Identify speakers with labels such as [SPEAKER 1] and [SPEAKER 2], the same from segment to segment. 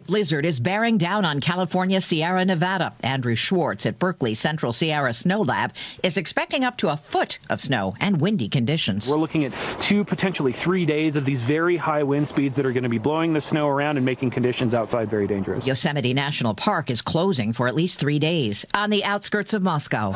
[SPEAKER 1] Blizzard is bearing down on California Sierra Nevada. Andrew Schwartz at Berkeley Central Sierra Snow Lab is expecting up to a foot of snow and windy conditions.
[SPEAKER 2] We're looking at 2, potentially 3 days of these very high wind speeds that are going to be blowing the snow around and making conditions outside very dangerous.
[SPEAKER 1] Yosemite National Park is closing for at least 3 days on the outskirts of Moscow.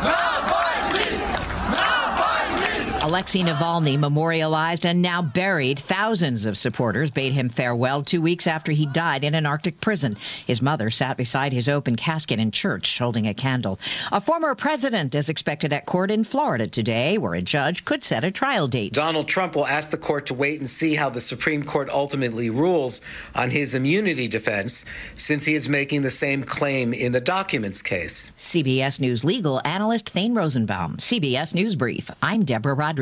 [SPEAKER 1] Alexei Navalny memorialized and now buried. Thousands of supporters bade him farewell 2 weeks after he died in an Arctic prison. His mother sat beside his open casket in church, holding a candle. A former president is expected at court in Florida today, where a judge could set a trial date.
[SPEAKER 3] Donald Trump will ask the court to wait and see how the Supreme Court ultimately rules on his immunity defense, since he is making the same claim in the documents case.
[SPEAKER 1] CBS News legal analyst Thane Rosenbaum. CBS News Brief. I'm Deborah Rodriguez.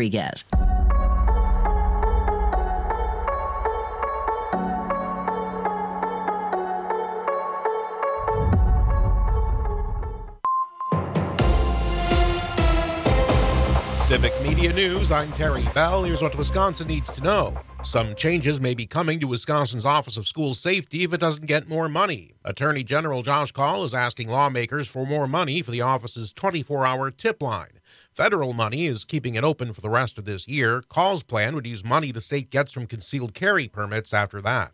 [SPEAKER 4] Civic Media News, I'm Terry Bell. Here's what Wisconsin needs to know. Some changes may be coming to Wisconsin's Office of School Safety if it doesn't get more money. Attorney General Josh Kaul is asking lawmakers for more money for the office's 24-hour tip line. Federal money is keeping it open for the rest of this year. Kaul's plan would use money the state gets from concealed carry permits after that.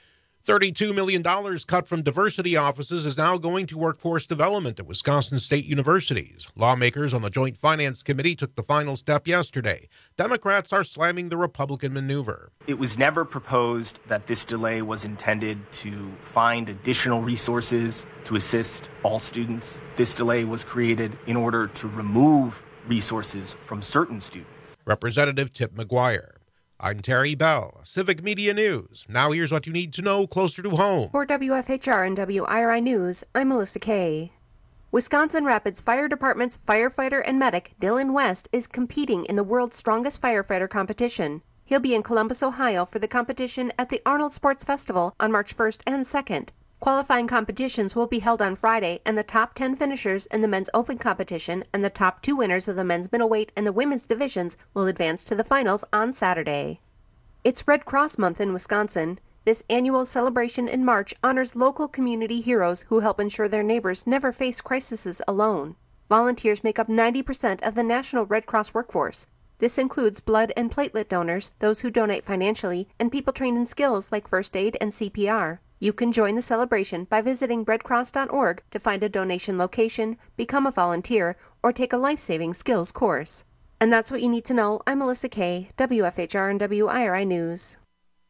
[SPEAKER 4] $32 million cut from diversity offices is now going to workforce development at Wisconsin State Universities. Lawmakers on the Joint Finance Committee took the final step yesterday. Democrats are slamming the Republican maneuver.
[SPEAKER 5] It was never proposed that this delay was intended to find additional resources to assist all students. This delay was created in order to remove resources from certain students.
[SPEAKER 4] Representative Tip McGuire. I'm Terry Bell, Civic Media News. Now here's what you need to know closer to home.
[SPEAKER 6] For WFHR and WIRI News, I'm Melissa Kay. Wisconsin Rapids Fire Department's firefighter and medic Dylan West is competing in the world's strongest firefighter competition. He'll be in Columbus, Ohio for the competition at the Arnold Sports Festival on March 1st and 2nd. Qualifying competitions will be held on Friday, and the top 10 finishers in the men's open competition and the top 2 winners of the men's middleweight and the women's divisions will advance to the finals on Saturday. It's Red Cross Month in Wisconsin. This annual celebration in March honors local community heroes who help ensure their neighbors never face crises alone. Volunteers make up 90% of the National Red Cross workforce. This includes blood and platelet donors, those who donate financially, and people trained in skills like first aid and CPR. You can join the celebration by visiting redcross.org to find a donation location, become a volunteer, or take a life-saving skills course. And that's what you need to know. I'm Melissa Kay, WFHR and WIRI News.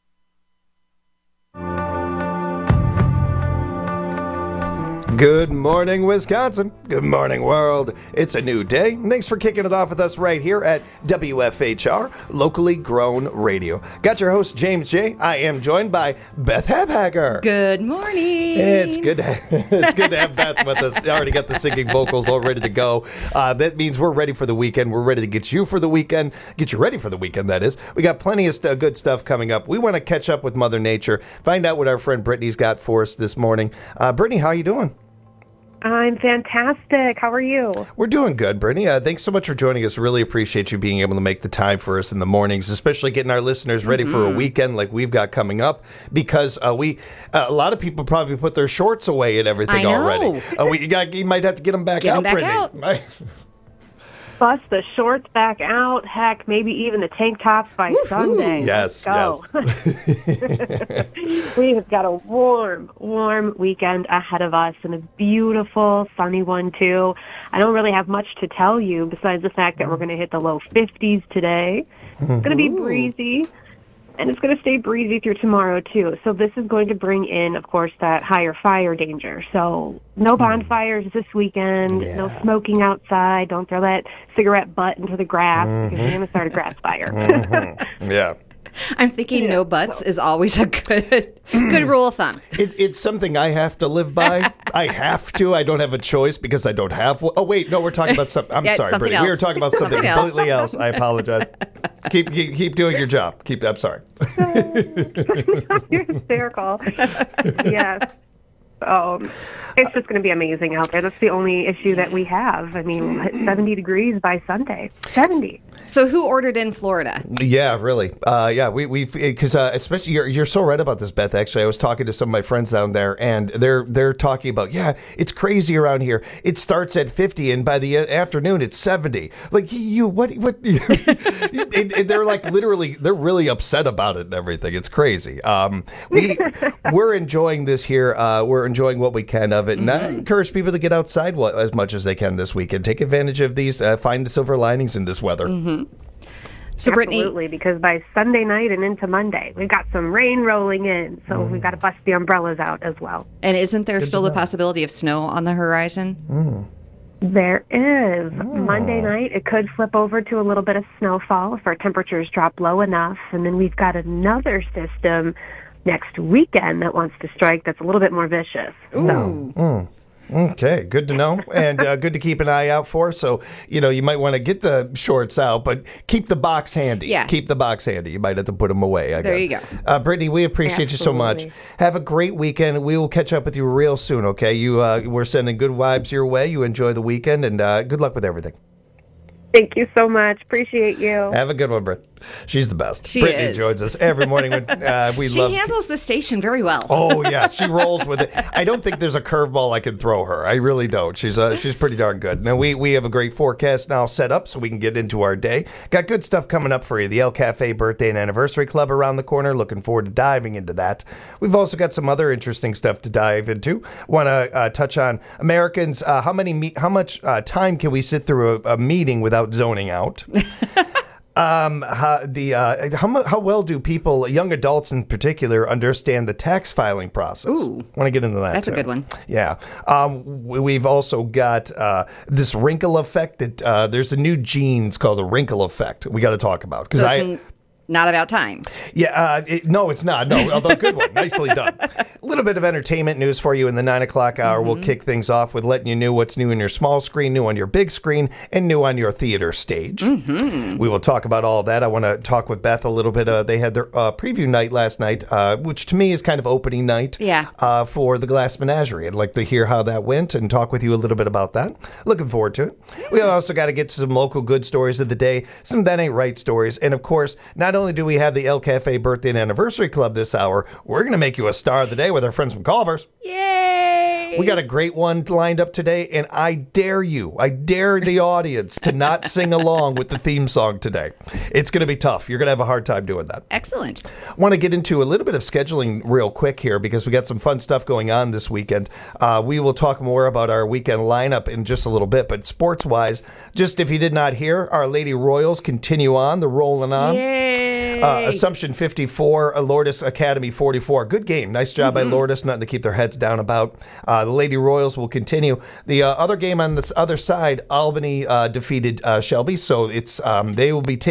[SPEAKER 7] Good morning, Wisconsin. Good morning, world. It's a new day. Thanks for kicking it off with us right here at WFHR, locally grown radio. Got your host, James J. I am joined by Beth Habhacker.
[SPEAKER 8] Good morning.
[SPEAKER 7] It's good to have Beth with us. I already got the singing vocals all ready to go. That means we're ready for the weekend. We're ready to get you for the weekend. Get you ready for the weekend, that is. We got plenty of good stuff coming up. We want to catch up with Mother Nature, find out what our friend Brittany's got for us this morning. Brittany, how are you doing?
[SPEAKER 9] I'm fantastic. How are you?
[SPEAKER 7] We're doing good, Brittany. Thanks so much for joining us. Really appreciate you being able to make the time for us in the mornings, especially getting our listeners ready for a weekend like we've got coming up, because a lot of people probably put their shorts away and everything already. You might have to get them back out, Brittany.
[SPEAKER 9] Bust the shorts back out. Heck, maybe even the tank tops by Sunday.
[SPEAKER 7] Yes,
[SPEAKER 9] Let's go. We have got a warm weekend ahead of us, and a beautiful sunny one, too. I don't really have much to tell you besides the fact that we're going to hit the low 50s today. It's going to be breezy, and it's going to stay breezy through tomorrow, too. So this is going to bring in, of course, that higher fire danger. So no bonfires this weekend, no smoking outside. Don't throw that cigarette butt into the grass because you're going to start a grass fire.
[SPEAKER 7] Yeah.
[SPEAKER 8] I'm thinking no butts is always a good rule of thumb.
[SPEAKER 7] It's something I have to live by. I have to. I don't have a choice because I don't have one. Oh, wait. No, we're talking about something. I'm sorry, Brittany. We were talking about something completely else. I apologize. Keep doing your job. I'm sorry.
[SPEAKER 9] You're hysterical. Yes. It's just going to be amazing out there. That's the only issue that we have. I mean, 70 degrees by Sunday. 70.
[SPEAKER 8] So who ordered in Florida?
[SPEAKER 7] Yeah, really. Because especially you're so right about this, Beth. Actually, I was talking to some of my friends down there, and they're talking about, it's crazy around here. It starts at 50, and by the afternoon, it's 70. Like what? They're like literally, they're really upset about it and everything. It's crazy. We're enjoying this here. We're enjoying what we can of it, and I encourage people to get outside as much as they can this weekend. Take advantage of these. Find the silver linings in this weather.
[SPEAKER 8] So, Brittany,
[SPEAKER 9] absolutely, because by Sunday night and into Monday, we've got some rain rolling in, so we've got to bust the umbrellas out as well.
[SPEAKER 8] And isn't there still the possibility of snow on the horizon?
[SPEAKER 9] There is. Monday night, it could flip over to a little bit of snowfall if our temperatures drop low enough, and then we've got another system next weekend that wants to strike that's a little bit more vicious. So.
[SPEAKER 7] Okay, good to know, and good to keep an eye out for. So, you might want to get the shorts out, but keep the box handy.
[SPEAKER 8] Yeah.
[SPEAKER 7] Keep the box handy. You might have to put them away.
[SPEAKER 8] There you go.
[SPEAKER 7] Brittany, we appreciate you so much. Have a great weekend. We will catch up with you real soon, okay? We're sending good vibes your way. You enjoy the weekend, and good luck with everything.
[SPEAKER 9] Thank you so much. Appreciate you.
[SPEAKER 7] Have a good one, Britt. She's the best.
[SPEAKER 8] She
[SPEAKER 7] Brittany
[SPEAKER 8] is.
[SPEAKER 7] joins us every morning. When
[SPEAKER 8] She handles the station very well.
[SPEAKER 7] Oh, yeah. She rolls with it. I don't think there's a curveball I can throw her. I really don't. She's pretty darn good. Now, we have a great forecast now set up so we can get into our day. Got good stuff coming up for you. The El Cafe Birthday and Anniversary Club around the corner. Looking forward to diving into that. We've also got some other interesting stuff to dive into. Want to touch on Americans. How much time can we sit through a meeting without zoning out? How well do people, young adults in particular, understand the tax filing process?
[SPEAKER 8] Ooh.
[SPEAKER 7] Want to get into that,
[SPEAKER 8] That's
[SPEAKER 7] too.
[SPEAKER 8] a good one.
[SPEAKER 7] Yeah. We've also got this wrinkle effect. That there's a new genes called the wrinkle effect we got to talk about. Because
[SPEAKER 8] not about time.
[SPEAKER 7] Yeah, no, it's not. No, although good one. Nicely done. A little bit of entertainment news for you in the 9 o'clock hour. We'll kick things off with letting you know what's new in your small screen, new on your big screen, and new on your theater stage. We will talk about all of that. I want to talk with Beth a little bit. They had their preview night last night, which to me is kind of opening night for the Glass Menagerie. I'd like to hear how that went and talk with you a little bit about that. Looking forward to it. We also got to get to some local good stories of the day, some That Ain't Right stories, and of course, not only do we have the El Cafe Birthday and Anniversary Club this hour, we're going to make you a star of the day with our friends from Culver's.
[SPEAKER 8] Yay!
[SPEAKER 7] We got a great one lined up today, and I dare the audience to not sing along with the theme song today. It's going to be tough. You're going to have a hard time doing that.
[SPEAKER 8] Excellent.
[SPEAKER 7] Want to get into a little bit of scheduling real quick here because we got some fun stuff going on this weekend. We will talk more about our weekend lineup in just a little bit, but sports-wise, just if you did not hear, our Lady Royals continue on. They're rolling on.
[SPEAKER 8] Yay!
[SPEAKER 7] Assumption 54, Lourdes Academy 44. Good game. Nice job by Lourdes, nothing to keep their heads down about. The Lady Royals will continue. The other game on this other side, Albany defeated Shelby, so it's the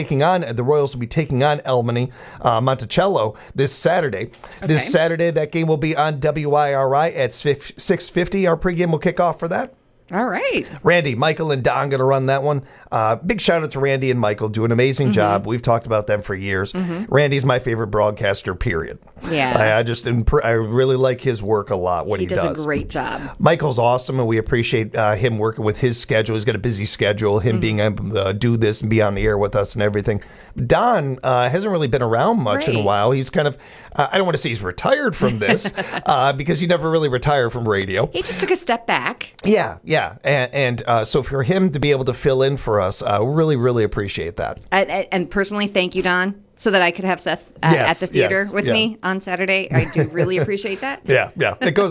[SPEAKER 7] Royals will be taking on Albany Monticello this Saturday. Okay. This Saturday, that game will be on WIRI at 6:50. Our pregame will kick off for that.
[SPEAKER 8] All right.
[SPEAKER 7] Randy, Michael, and Don going to run that one. Big shout out to Randy and Michael. Do an amazing job. We've talked about them for years. Randy's my favorite broadcaster, period.
[SPEAKER 8] Yeah.
[SPEAKER 7] I really like his work a lot, what he does.
[SPEAKER 8] He does a great job.
[SPEAKER 7] Michael's awesome, and we appreciate him working with his schedule. He's got a busy schedule, him being able to do this and be on the air with us and everything. Don hasn't really been around much in a while. He's kind of, I don't want to say he's retired from this, because you never really retire from radio.
[SPEAKER 8] He just took a step back.
[SPEAKER 7] Yeah. And so for him to be able to fill in for us, really, really appreciate that.
[SPEAKER 8] And personally, thank you, Don, so that I could have Seth at the theater with me on Saturday. I do really appreciate that.
[SPEAKER 7] Yeah. It goes.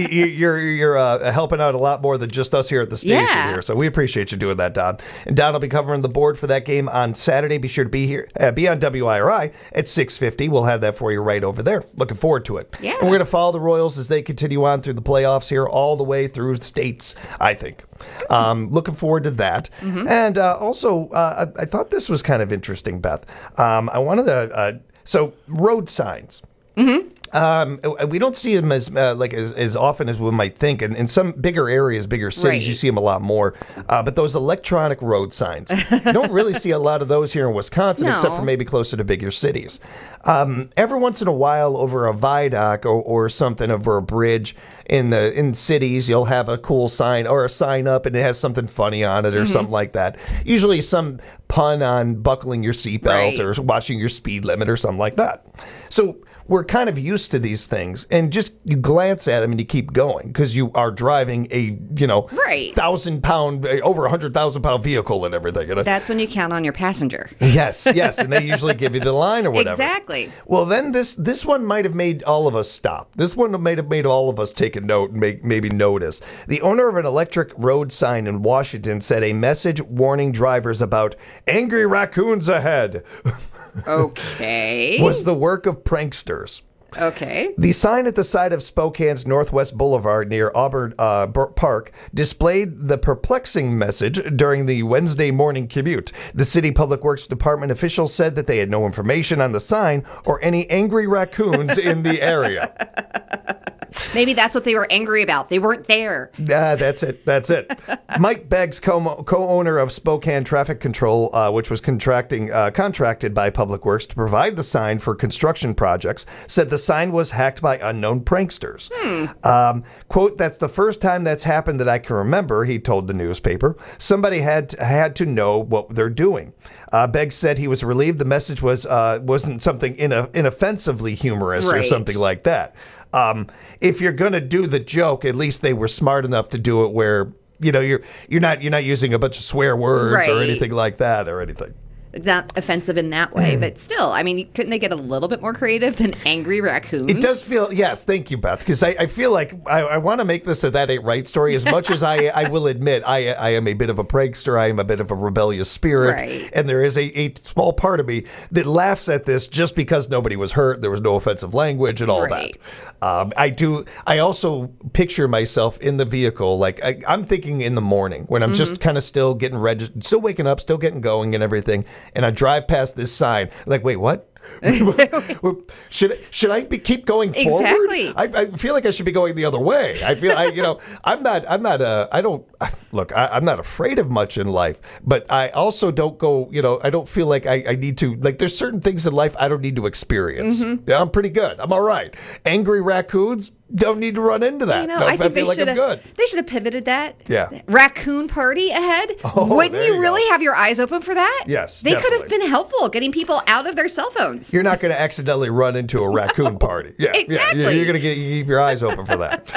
[SPEAKER 7] You're helping out a lot more than just us here at the station here. So we appreciate you doing that, Don. And Don will be covering the board for that game on Saturday. Be sure to be here. Be on WIRI at 6:50. We'll have that for you right over there. Looking forward to it.
[SPEAKER 8] Yeah.
[SPEAKER 7] And we're going to follow the Royals as they continue on through the playoffs here, all the way through states, I think. Looking forward to that. And also, I thought this was kind of interesting, Beth. I wanted to... So road signs. We don't see them as as often as we might think. And in some bigger areas, bigger cities, you see them a lot more. But those electronic road signs, you don't really see a lot of those here in Wisconsin, except for maybe closer to bigger cities. Every once in a while, over a viaduct or something, over a bridge in cities, you'll have a cool sign or a sign up, and it has something funny on it or something like that. Usually some pun on buckling your seatbelt or watching your speed limit or something like that. So we're kind of used to these things, and just you glance at them and you keep going because you are driving a 1,000-pound, over 100,000-pound vehicle and everything.
[SPEAKER 8] That's when you count on your passenger.
[SPEAKER 7] Yes, and they usually give you the line or whatever.
[SPEAKER 8] Exactly.
[SPEAKER 7] Well, then this one might have made all of us stop. This one might have made all of us take a note and maybe notice. The owner of an electric road sign in Washington said a message warning drivers about angry raccoons ahead.
[SPEAKER 8] Okay.
[SPEAKER 7] Was the work of pranksters.
[SPEAKER 8] Okay.
[SPEAKER 7] The sign at the side of Spokane's Northwest Boulevard near Auburn Park displayed the perplexing message during the Wednesday morning commute. The City Public Works Department officials said that they had no information on the sign or any angry raccoons in the area.
[SPEAKER 8] Maybe that's what they were angry about. They weren't there.
[SPEAKER 7] That's it. Mike Beggs, co-owner of Spokane Traffic Control, which was contracted by Public Works to provide the sign for construction projects, said the sign was hacked by unknown pranksters. Quote, that's the first time that's happened that I can remember, he told the newspaper. Somebody had to know what they're doing. Beggs said he was relieved the message wasn't something inoffensively humorous or something like that. If you're going to do the joke, at least they were smart enough to do it where, you're not using a bunch of swear words or anything like that or anything.
[SPEAKER 8] Not offensive in that way, but still, I mean, couldn't they get a little bit more creative than angry raccoons?
[SPEAKER 7] It does feel, yes, thank you, Beth, because I feel like I want to make this a That Ain't Right story as much as I will admit I am a bit of a prankster, I am a bit of a rebellious spirit, and there is a small part of me that laughs at this just because nobody was hurt, there was no offensive language and all that. I also picture myself in the vehicle, like I'm thinking in the morning when I'm just kind of still getting ready, still waking up, still getting going and everything. And I drive past this sign, like, wait, what? Should I keep going forward?
[SPEAKER 8] Exactly.
[SPEAKER 7] I feel like I should be going the other way. I feel I'm not afraid of much in life, but I also don't go, I don't feel like I need to, like, there's certain things in life I don't need to experience. Yeah, I'm pretty good. I'm all right. Angry raccoons, don't need to run into that.
[SPEAKER 8] I think they should have pivoted that. Yeah. Raccoon party ahead. Wouldn't you really have your eyes open for that?
[SPEAKER 7] Yes.
[SPEAKER 8] They could have been helpful getting people out of their cell phones.
[SPEAKER 7] You're not going to accidentally run into a raccoon party. Yeah.
[SPEAKER 8] Exactly.
[SPEAKER 7] Yeah, you're going to keep your eyes open for that.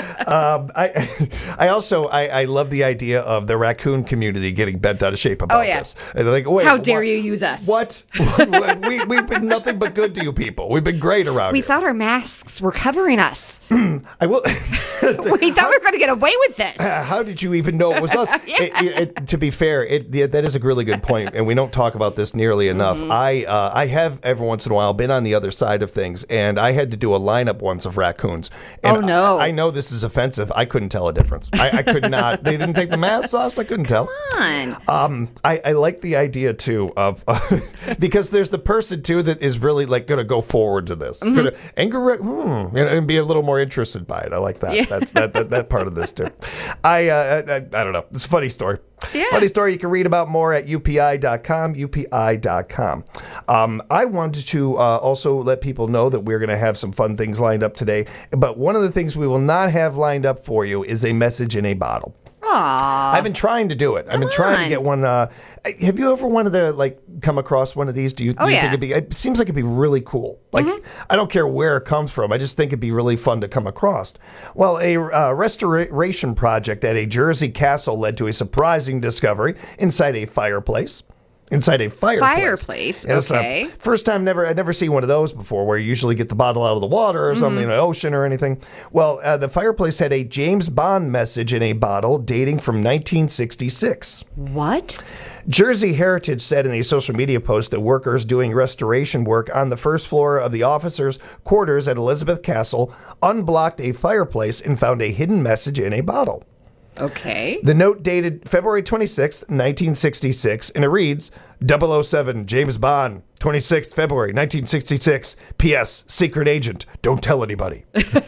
[SPEAKER 7] I love the idea of the raccoon community getting bent out of shape about this. And they're like, wait,
[SPEAKER 8] how dare you use us?
[SPEAKER 7] What? We've been nothing but good to you people. We've been great around
[SPEAKER 8] We
[SPEAKER 7] here.
[SPEAKER 8] thought our masks were covering us.
[SPEAKER 7] I will.
[SPEAKER 8] We thought we were going to get away with this.
[SPEAKER 7] How did you even know it was us? To be fair, that is a really good point, and we don't talk about this nearly enough. I have every once in a while been on the other side of things, and I had to do a lineup once of raccoons. And I know this is offensive. I couldn't tell a difference. I could not. They didn't take the masks off, so I couldn't tell.
[SPEAKER 8] Come on.
[SPEAKER 7] I like the idea too of because there's the person too that is really like going to go forward to this, and be a little more interested by it. I like that. Yeah. That's that part of this too. I don't know. It's a funny story. Yeah. Funny story. You can read about more at upi.com. upi.com. I wanted to also let people know that we're going to have some fun things lined up today. But one of the things we will not have lined up for you is a message in a bottle.
[SPEAKER 8] Aww.
[SPEAKER 7] I've been trying to do it. I've been trying to get one. Have you ever wanted to come across one of these? Do you think it seems like it'd be really cool? Like, I don't care where it comes from. I just think it'd be really fun to come across. Well, a restoration project at a Jersey castle led to a surprising discovery inside a fireplace. Inside a fireplace.
[SPEAKER 8] Okay.
[SPEAKER 7] First time I'd never seen one of those before, where you usually get the bottle out of the water or something in an ocean or anything. Well, the fireplace had a James Bond message in a bottle dating from 1966.
[SPEAKER 8] What?
[SPEAKER 7] Jersey Heritage said in a social media post that workers doing restoration work on the first floor of the officers' quarters at Elizabeth Castle unblocked a fireplace and found a hidden message in a bottle.
[SPEAKER 8] Okay.
[SPEAKER 7] The note dated February 26th, 1966, and it reads, 007, James Bond, 26th February, 1966. P.S. Secret agent. Don't tell anybody.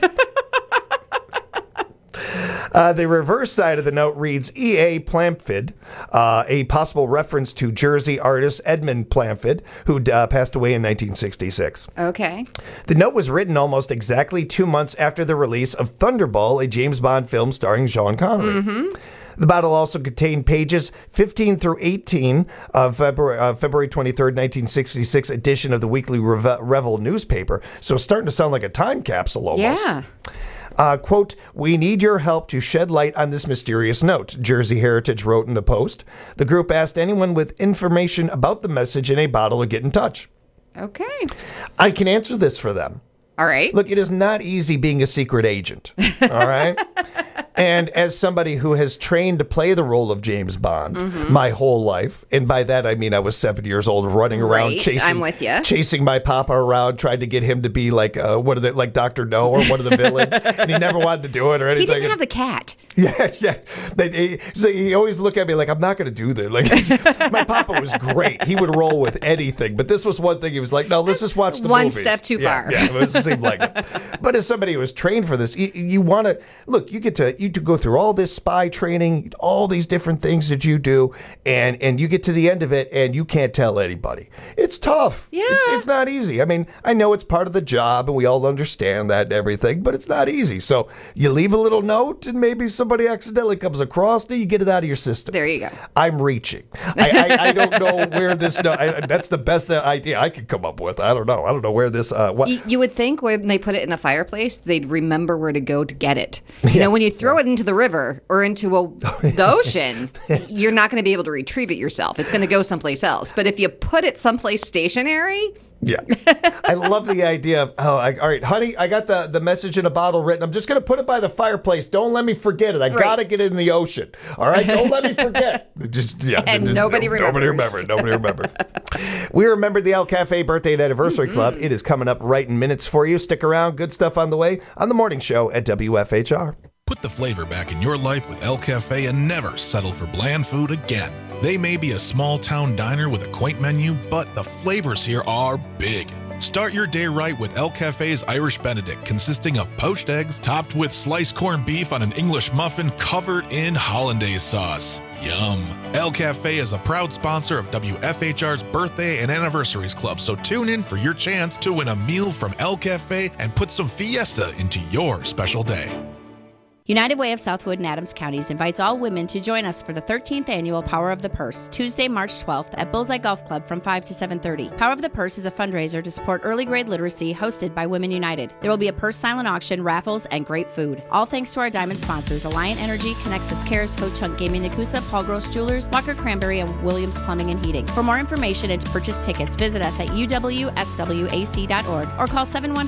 [SPEAKER 7] The reverse side of the note reads E.A. Plamfid, a possible reference to Jersey artist Edmund Plamfid, who passed away in 1966.
[SPEAKER 8] Okay.
[SPEAKER 7] The note was written almost exactly 2 months after the release of Thunderball, a James Bond film starring Sean Connery. Mm-hmm. The bottle also contained pages 15 through 18 of February 23rd, 1966 edition of the Weekly Revel newspaper. So it's starting to sound like a time capsule almost.
[SPEAKER 8] Yeah.
[SPEAKER 7] Quote, we need your help to shed light on this mysterious note, Jersey Heritage wrote in the Post. The group asked anyone with information about the message in a bottle to get in touch.
[SPEAKER 8] Okay.
[SPEAKER 7] I can answer this for them.
[SPEAKER 8] All right.
[SPEAKER 7] Look, it is not easy being a secret agent. All right. And as somebody who has trained to play the role of James Bond my whole life, and by that I mean I was 7 years old running around chasing my papa around, trying to get him to be like like Dr. No or one of the villains, and he never wanted to do it or anything.
[SPEAKER 8] He didn't have the cat.
[SPEAKER 7] Yeah. So he always looked at me like, I'm not going to do this. Like, my papa was great. He would roll with anything, but this was one thing. He was like, no, let's just watch the movies.
[SPEAKER 8] One step too far.
[SPEAKER 7] Yeah, it seemed like it. But as somebody who was trained for this, you want to look. You get to go through all this spy training, all these different things that you do, and you get to the end of it, and you can't tell anybody. It's tough.
[SPEAKER 8] Yeah,
[SPEAKER 7] it's not easy. I mean, I know it's part of the job, and we all understand that and everything, but it's not easy. So you leave a little note, and maybe somebody accidentally comes across it, you get it out of your system.
[SPEAKER 8] There you go.
[SPEAKER 7] I'm reaching. I don't know where this. That's the best idea I could come up with. I don't know. I don't know where this.
[SPEAKER 8] You would think when they put it in a fireplace, they'd remember where to go to get it. You know, when you throw it into the river or into the ocean, you're not going to be able to retrieve it yourself. It's going to go someplace else. But if you put it someplace stationary.
[SPEAKER 7] Yeah. I love the idea of, all right, honey, I got the message in a bottle written. I'm just going to put it by the fireplace. Don't let me forget it. I got to get it in the ocean. All right? Don't let me forget.
[SPEAKER 8] Nobody remembers.
[SPEAKER 7] Nobody rememers. We remembered the El Cafe Birthday and Anniversary Club. It is coming up right in minutes for you. Stick around. Good stuff on the way on the morning show at WFHR.
[SPEAKER 10] Put the flavor back in your life with El Cafe and never settle for bland food again. They may be a small-town diner with a quaint menu, but the flavors here are big. Start your day right with El Cafe's Irish Benedict, consisting of poached eggs topped with sliced corned beef on an English muffin covered in hollandaise sauce. Yum. El Cafe is a proud sponsor of WFHR's Birthday and Anniversaries Club, so tune in for your chance to win a meal from El Cafe and put some fiesta into your special day.
[SPEAKER 11] United Way of Southwood and Adams Counties invites all women to join us for the 13th annual Power of the Purse, Tuesday, March 12th at Bullseye Golf Club from 5 to 7:30. Power of the Purse is a fundraiser to support early grade literacy hosted by Women United. There will be a purse silent auction, raffles, and great food. All thanks to our diamond sponsors, Alliant Energy, Connexus Cares, Ho Chunk Gaming Nakusa, Paul Gross Jewelers, Walker Cranberry, and Williams Plumbing and Heating. For more information and to purchase tickets, visit us at uwswac.org or call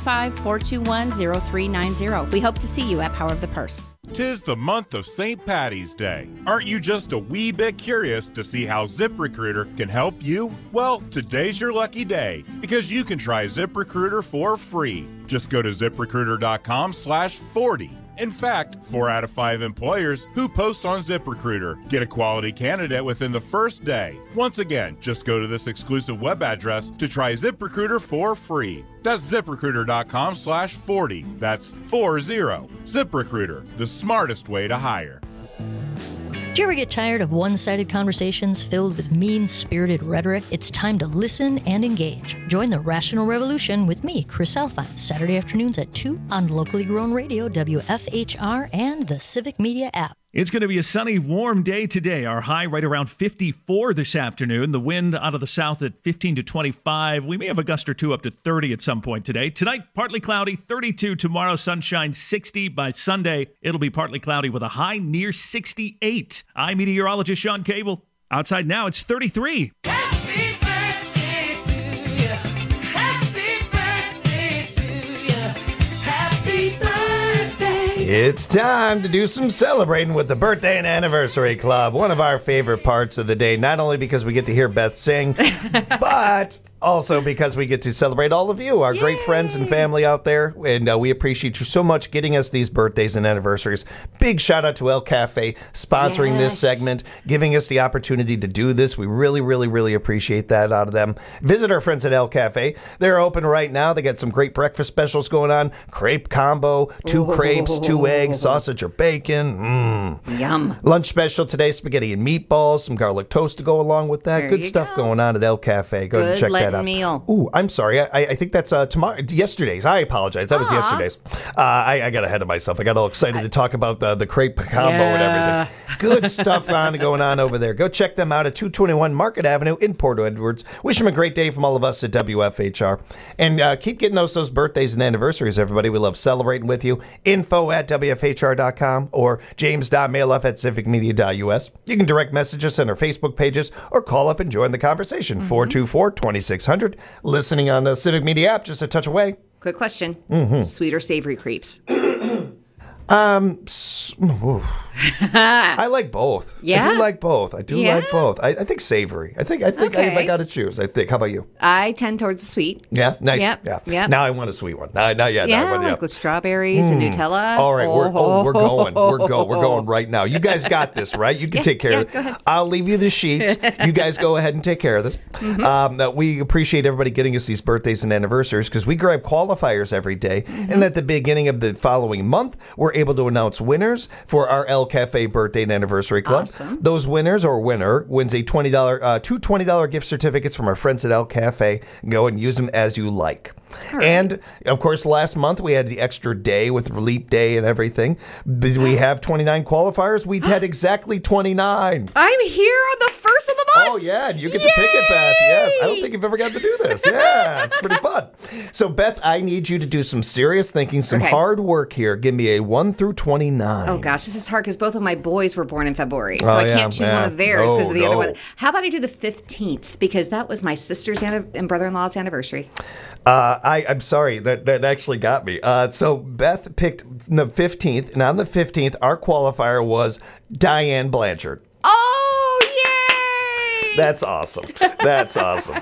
[SPEAKER 11] 715-421-0390. We hope to see you at Power of the Purse.
[SPEAKER 12] 'Tis the month of St. Patty's Day. Aren't you just a wee bit curious to see how ZipRecruiter can help you? Well, today's your lucky day because you can try ZipRecruiter for free. Just go to ZipRecruiter.com/40. In fact, 4 out of 5 employers who post on ZipRecruiter get a quality candidate within the first day. Once again, just go to this exclusive web address to try ZipRecruiter for free. That's ZipRecruiter.com/40. That's 40. ZipRecruiter, the smartest way to hire.
[SPEAKER 13] Do you ever get tired of one-sided conversations filled with mean-spirited rhetoric? It's time to listen and engage. Join the Rational Revolution with me, Chris Alfine, Saturday afternoons at 2 on locally grown radio, WFHR, and the Civic Media app.
[SPEAKER 14] It's going to be a sunny, warm day today. Our high right around 54 this afternoon. The wind out of the south at 15 to 25. We may have a gust or two up to 30 at some point today. Tonight, partly cloudy, 32. Tomorrow, sunshine, 60. By Sunday, it'll be partly cloudy with a high near 68. I'm meteorologist Sean Cable. Outside now, it's 33.
[SPEAKER 7] It's time to do some celebrating with the Birthday and Anniversary Club. One of our favorite parts of the day, not only because we get to hear Beth sing, but Also, because we get to celebrate all of you, our great friends and family out there, and we appreciate you so much getting us these birthdays and anniversaries. Big shout out to El Cafe sponsoring this segment, giving us the opportunity to do this. We really, really, really appreciate that out of them. Visit our friends at El Cafe. They're open right now. They got some great breakfast specials going on. Crepe combo, 2 crepes, 2 eggs, sausage or bacon.
[SPEAKER 8] Yum.
[SPEAKER 7] Lunch special today, spaghetti and meatballs, some garlic toast to go along with that.
[SPEAKER 8] There
[SPEAKER 7] Good
[SPEAKER 8] you
[SPEAKER 7] stuff
[SPEAKER 8] go.
[SPEAKER 7] going on at El Cafe. Go and check that out.
[SPEAKER 8] Meal.
[SPEAKER 7] Ooh, I'm sorry. I think that's yesterday's. I apologize. That was yesterday's. I got ahead of myself. I got all excited to talk about the crepe combo and everything. Good stuff going on over there. Go check them out at 221 Market Avenue in Port Edwards. Wish them a great day from all of us at WFHR. And keep getting those birthdays and anniversaries, everybody. We love celebrating with you. info@WFHR.com or james.mailoff@civicmedia.us. You can direct message us on our Facebook pages or call up and join the conversation. 424-2600. Listening on the Civic Media app, just a touch away.
[SPEAKER 8] Quick question. Sweet or savory crepes?
[SPEAKER 7] I like both.
[SPEAKER 8] Yeah?
[SPEAKER 7] I do like both. I think savory. I think
[SPEAKER 8] Okay.
[SPEAKER 7] if I got to choose, I think. How about you?
[SPEAKER 8] I tend towards the sweet.
[SPEAKER 7] Yeah, nice.
[SPEAKER 8] Yep.
[SPEAKER 7] Yeah. Now I want a sweet one. Not yet.
[SPEAKER 8] Yeah,
[SPEAKER 7] That one,
[SPEAKER 8] like with strawberries and Nutella.
[SPEAKER 7] All right, we're going. We're going right now. You guys got this, right? You can take care of it.
[SPEAKER 8] Go ahead.
[SPEAKER 7] I'll leave you the sheets. You guys go ahead and take care of this. We appreciate everybody getting us these birthdays and anniversaries because we grab qualifiers every day. And at the beginning of the following month, we're able to announce winners for our El Cafe Birthday and Anniversary Club.
[SPEAKER 8] Awesome.
[SPEAKER 7] Those winners or winner wins a two $20 gift certificates from our friends at El Cafe. Go and use them as you like.
[SPEAKER 8] Right.
[SPEAKER 7] And, of course, last month we had the extra day with Leap Day and everything. Did we have 29 qualifiers? We had exactly 29.
[SPEAKER 8] I'm here on the first of the month.
[SPEAKER 7] Oh, yeah, and you get to pick it, Beth. Yes, I don't think you've ever got to do this. Yeah, it's pretty fun. So, Beth, I need you to do some serious thinking, some hard work here. Give me a 1 through 29.
[SPEAKER 8] Oh, gosh, this is hard because both of my boys were born in February, so I can't choose one of theirs because of the other one. How about I do the 15th because that was my sister's and brother-in-law's anniversary.
[SPEAKER 7] I'm sorry, that actually got me. So Beth picked the 15th, and on the 15th, our qualifier was Diane Blanchard.
[SPEAKER 8] Oh, yay!
[SPEAKER 7] That's awesome. That's awesome.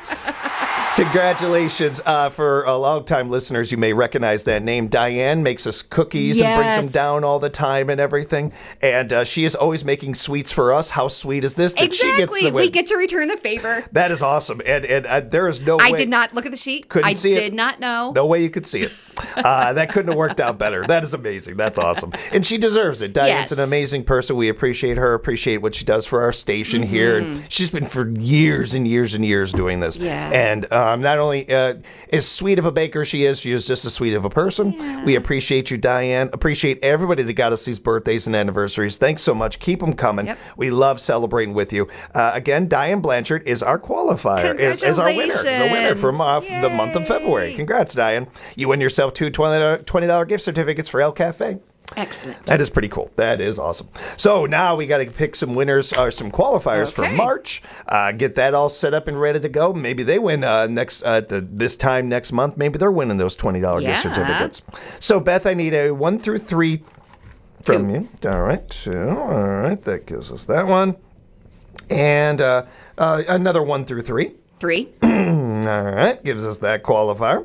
[SPEAKER 7] Congratulations for long-time listeners. You may recognize that name. Diane makes us cookies and brings them down all the time and everything. And she is always making sweets for us. How sweet is this? That she gets the win.
[SPEAKER 8] We get to return the favor.
[SPEAKER 7] That is awesome. And there is no way.
[SPEAKER 8] I did not look at the sheet.
[SPEAKER 7] Couldn't see it.
[SPEAKER 8] I did not know.
[SPEAKER 7] No way you could see it. That couldn't have worked out better. That is amazing. That's awesome. And she deserves it. Diane's an amazing person. We appreciate her, appreciate what she does for our station here. And she's been for years and years and years doing this.
[SPEAKER 8] Yeah.
[SPEAKER 7] And not only as sweet of a baker she is just as sweet of a person. Yeah. We appreciate you, Diane. Appreciate everybody that got us these birthdays and anniversaries. Thanks so much. Keep them coming. Yep. We love celebrating with you. Again, Diane Blanchard is our qualifier, is our winner. Is a winner for the month of February. Congrats, Diane. You win yourself 2 $20 gift certificates for El Cafe.
[SPEAKER 8] Excellent.
[SPEAKER 7] That is pretty cool. That is awesome. So now we got to pick some winners or some qualifiers for March. Get that all set up and ready to go. Maybe they win this time next month. Maybe they're winning those $20 gift certificates. So Beth, I need a 1 through 3 from you. All right, 2. All right, that gives us that one, and another 1 through 3. 3. All right, gives us that qualifier.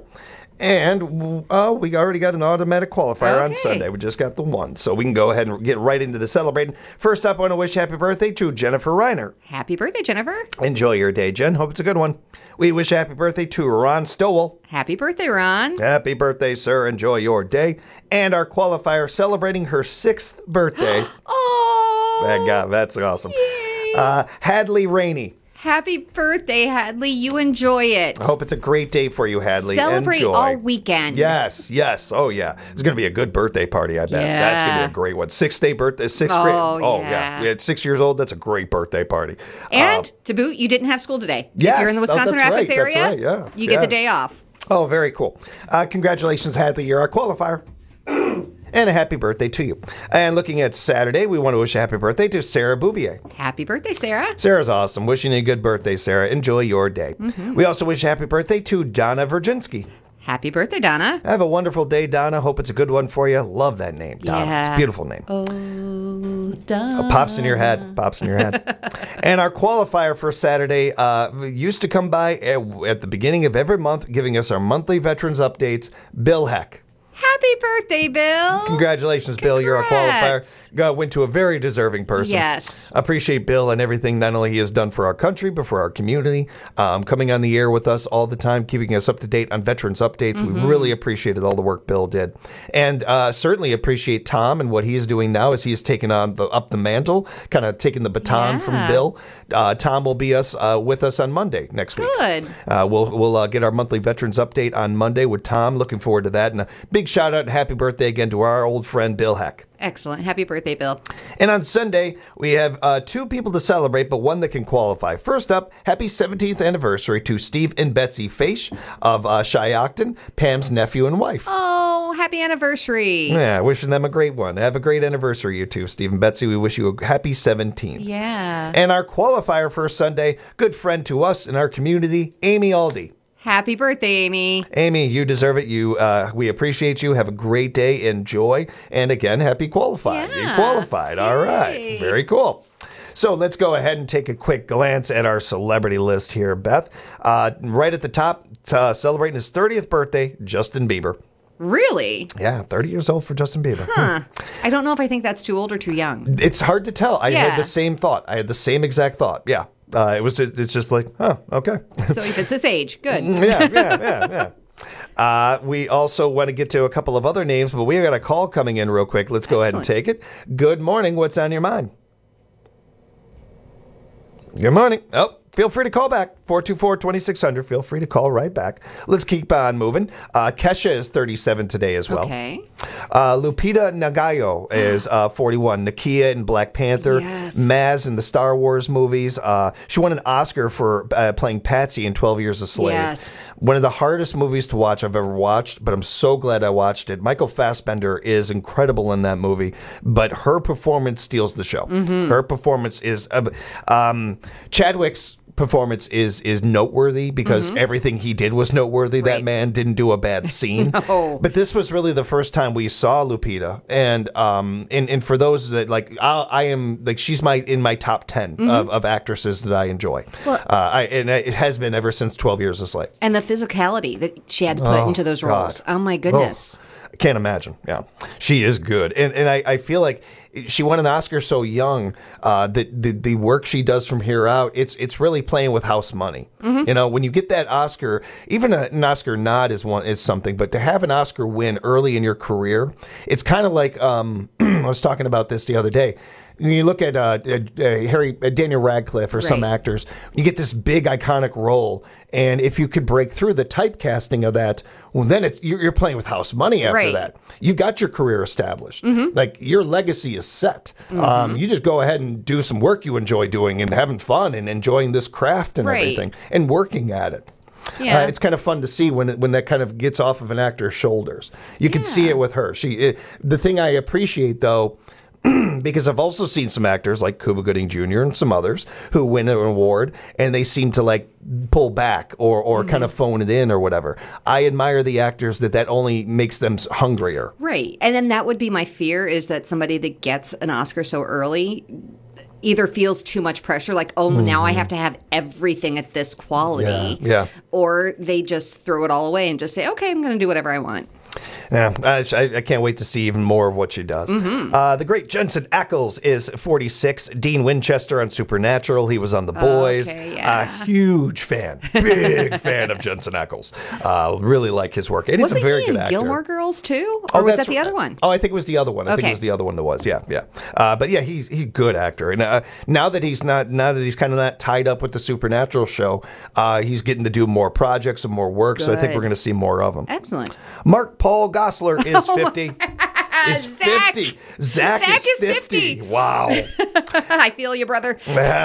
[SPEAKER 7] And we already got an automatic qualifier on Sunday. We just got the 1. So we can go ahead and get right into the celebrating. First up, I want to wish happy birthday to Jennifer Reiner.
[SPEAKER 8] Happy birthday, Jennifer.
[SPEAKER 7] Enjoy your day, Jen. Hope it's a good one. We wish happy birthday to Ron Stowell.
[SPEAKER 8] Happy birthday, Ron.
[SPEAKER 7] Happy birthday, sir. Enjoy your day. And our qualifier celebrating her 6th birthday. That's awesome. Hadley Rainey.
[SPEAKER 8] Happy birthday, Hadley. You enjoy it.
[SPEAKER 7] I hope it's a great day for you, Hadley.
[SPEAKER 8] Celebrate
[SPEAKER 7] Enjoy.
[SPEAKER 8] all weekend.
[SPEAKER 7] Yes. Oh, yeah. It's going to be a good birthday party, I bet.
[SPEAKER 8] Yeah.
[SPEAKER 7] That's going to be a great one. 6th-day birthday. 6th grade. Oh, yeah. At 6 years old, that's a great birthday party.
[SPEAKER 8] And to boot, you didn't have school today.
[SPEAKER 7] Yes.
[SPEAKER 8] If you're in the Wisconsin Rapids area,
[SPEAKER 7] that's right.
[SPEAKER 8] you get the day off.
[SPEAKER 7] Oh, very cool. Congratulations, Hadley. You're our qualifier. And a happy birthday to you. And looking at Saturday, we want to wish a happy birthday to Sarah Bouvier.
[SPEAKER 8] Happy birthday, Sarah.
[SPEAKER 7] Sarah's awesome. Wishing you a good birthday, Sarah. Enjoy your day. We also wish a happy birthday to Donna Virginski.
[SPEAKER 8] Happy birthday, Donna.
[SPEAKER 7] Have a wonderful day, Donna. Hope it's a good one for you. Love that name, Donna.
[SPEAKER 8] Yeah.
[SPEAKER 7] It's a beautiful name.
[SPEAKER 8] Oh, Donna.
[SPEAKER 7] Pops in your head. Pops in your head. And our qualifier for Saturday used to come by at the beginning of every month, giving us our monthly veterans updates. Bill Heck.
[SPEAKER 8] Happy birthday, Bill.
[SPEAKER 7] Congratulations, Bill. You're a qualifier. Went to a very deserving person.
[SPEAKER 8] Yes.
[SPEAKER 7] Appreciate Bill and everything not only he has done for our country, but for our community. Coming on the air with us all the time, keeping us up to date on veterans updates. We really appreciated all the work Bill did. And certainly appreciate Tom and what he is doing now as he has taken on up the mantle, kind of taking the baton from Bill. Tom will be with us on Monday next week.
[SPEAKER 8] Good.
[SPEAKER 7] We'll get our monthly veterans update on Monday with Tom. Looking forward to that. And a big shout out and happy birthday again to our old friend Bill Heck.
[SPEAKER 8] Excellent. Happy birthday, Bill.
[SPEAKER 7] And on Sunday, we have two people to celebrate, but one that can qualify. First up, happy 17th anniversary to Steve and Betsy Faish of Shiocton, Pam's nephew and wife.
[SPEAKER 8] Oh, happy anniversary.
[SPEAKER 7] Yeah, wishing them a great one. Have a great anniversary, you two. Steve and Betsy, we wish you a happy 17th.
[SPEAKER 8] Yeah.
[SPEAKER 7] And our qualifier for Sunday, good friend to us in our community, Amy Aldi.
[SPEAKER 8] Happy birthday, Amy.
[SPEAKER 7] Amy, you deserve it. We appreciate you. Have a great day. Enjoy. And again, happy qualifying.
[SPEAKER 8] Yeah.
[SPEAKER 7] You qualified. All right.
[SPEAKER 8] Yay.
[SPEAKER 7] Very cool. So let's go ahead and take a quick glance at our celebrity list here, Beth. Right at the top, celebrating his 30th birthday, Justin Bieber.
[SPEAKER 8] Really?
[SPEAKER 7] Yeah, 30 years old for Justin Bieber.
[SPEAKER 8] Huh. I don't know if I think that's too old or too young.
[SPEAKER 7] It's hard to tell. I
[SPEAKER 8] Yeah.
[SPEAKER 7] had the same thought. I had the same exact thought. Yeah. It's just like, okay.
[SPEAKER 8] So if it's this age, good.
[SPEAKER 7] Yeah. We also want to get to a couple of other names, but we got a call coming in real quick. Let's go ahead and take it. Good morning. What's on your mind? Good morning. Oh, feel free to call back. 424-2600. Feel free to call right back. Let's keep on moving. Kesha is 37 today as well.
[SPEAKER 8] Okay.
[SPEAKER 7] Lupita Nyong'o is 41. Nakia in Black Panther.
[SPEAKER 8] Yes.
[SPEAKER 7] Maz in the Star Wars movies. She won an Oscar for playing Patsy in 12 Years a Slave.
[SPEAKER 8] Yes.
[SPEAKER 7] One of the hardest movies to watch I've ever watched, but I'm so glad I watched it. Michael Fassbender is incredible in that movie, but her performance steals the show.
[SPEAKER 8] Mm-hmm.
[SPEAKER 7] Her performance is... Chadwick's performance is noteworthy because everything he did was noteworthy. That man didn't do a bad scene.
[SPEAKER 8] No.
[SPEAKER 7] But this was really the first time we saw Lupita, and for those that I am like she's in my top 10 of actresses that I enjoy.
[SPEAKER 8] Well,
[SPEAKER 7] and it has been ever since 12 Years a Slave.
[SPEAKER 8] And the physicality that she had to put into those roles.
[SPEAKER 7] God.
[SPEAKER 8] Oh my goodness.
[SPEAKER 7] I can't imagine. Yeah, she is good, and I feel like she won an Oscar so young. That the work she does from here out, it's really playing with house money. You know, when you get that Oscar, even an Oscar nod is something, but to have an Oscar win early in your career, it's kind of like I was talking about this the other day. When you look at Daniel Radcliffe or some actors, you get this big iconic role, and if you could break through the typecasting of that, well, then you're playing with house money after that. You got your career established. Like your legacy is set. You just go ahead and do some work you enjoy doing and having fun and enjoying this craft and everything and working at it.
[SPEAKER 8] Yeah.
[SPEAKER 7] It's kind of fun to see when that kind of gets off of an actor's shoulders. You can see it with her. The thing I appreciate though, because I've also seen some actors like Cuba Gooding Jr. and some others who win an award and they seem to like pull back or kind of phone it in or whatever. I admire the actors that only makes them hungrier.
[SPEAKER 8] Right. And then that would be my fear, is that somebody that gets an Oscar so early either feels too much pressure, like, oh, now I have to have everything at this quality.
[SPEAKER 7] Yeah.
[SPEAKER 8] Or they just throw it all away and just say, okay, I'm going to do whatever I want.
[SPEAKER 7] Yeah, I can't wait to see even more of what she does. The great Jensen Ackles is 46. Dean Winchester on Supernatural. He was on The Boys.
[SPEAKER 8] Okay, yeah.
[SPEAKER 7] Huge fan. Big fan of Jensen Ackles. Really like his work. And he's a very good actor.
[SPEAKER 8] Gilmore Girls too? Or was that the other one?
[SPEAKER 7] Oh, I think it was the other one. I think it was the other one that was. Yeah. But yeah, he's a good actor. And now that he's kind of not tied up with the Supernatural show, he's getting to do more projects and more work. So I think we're going to see more of him.
[SPEAKER 8] Excellent.
[SPEAKER 7] Mark Paul Gosselaar is 50.
[SPEAKER 8] Is 50.
[SPEAKER 7] Zach is 50. Wow.
[SPEAKER 8] I feel you, brother.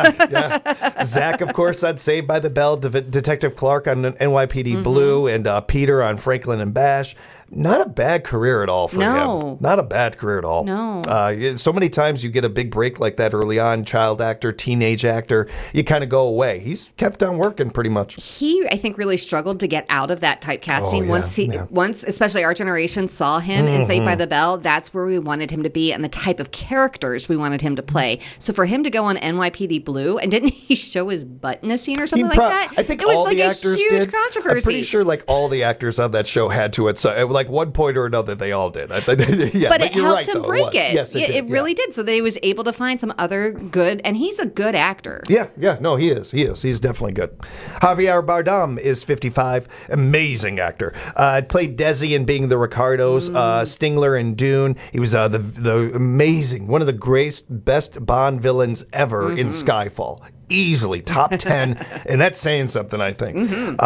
[SPEAKER 7] Yeah. Zach, of course, on Saved by the Bell, Detective Clark on NYPD Blue, and Peter on Franklin and Bash. Not a bad career at all for him. Not a bad career at all.
[SPEAKER 8] No.
[SPEAKER 7] So many times you get a big break like that early on, child actor, teenage actor, you kind of go away. He's kept on working pretty much.
[SPEAKER 8] He, I think, really struggled to get out of that typecasting. Once, especially our generation saw him in Saved by the Bell, that's where we wanted him to be and the type of characters we wanted him to play. So for him to go on NYPD Blue, and didn't he show his butt in a scene or something like that?
[SPEAKER 7] I think
[SPEAKER 8] it was
[SPEAKER 7] all
[SPEAKER 8] like
[SPEAKER 7] the
[SPEAKER 8] a
[SPEAKER 7] actors
[SPEAKER 8] huge
[SPEAKER 7] did.
[SPEAKER 8] controversy.
[SPEAKER 7] I'm pretty sure like all the actors on that show had to at like one point or another they all did. But
[SPEAKER 8] it
[SPEAKER 7] you're
[SPEAKER 8] helped
[SPEAKER 7] right,
[SPEAKER 8] him
[SPEAKER 7] though.
[SPEAKER 8] break it.
[SPEAKER 7] Yes,
[SPEAKER 8] it really did. So that he was able to find some other good, and he's a good actor.
[SPEAKER 7] Yeah, no, he is. He's definitely good. Javier Bardem is 55. Amazing actor. Played Desi in Being the Ricardos, Stingler in Dune. He was the amazing, one of the best Bond villains ever in Skyfall. Easily top 10, and that's saying something, I think.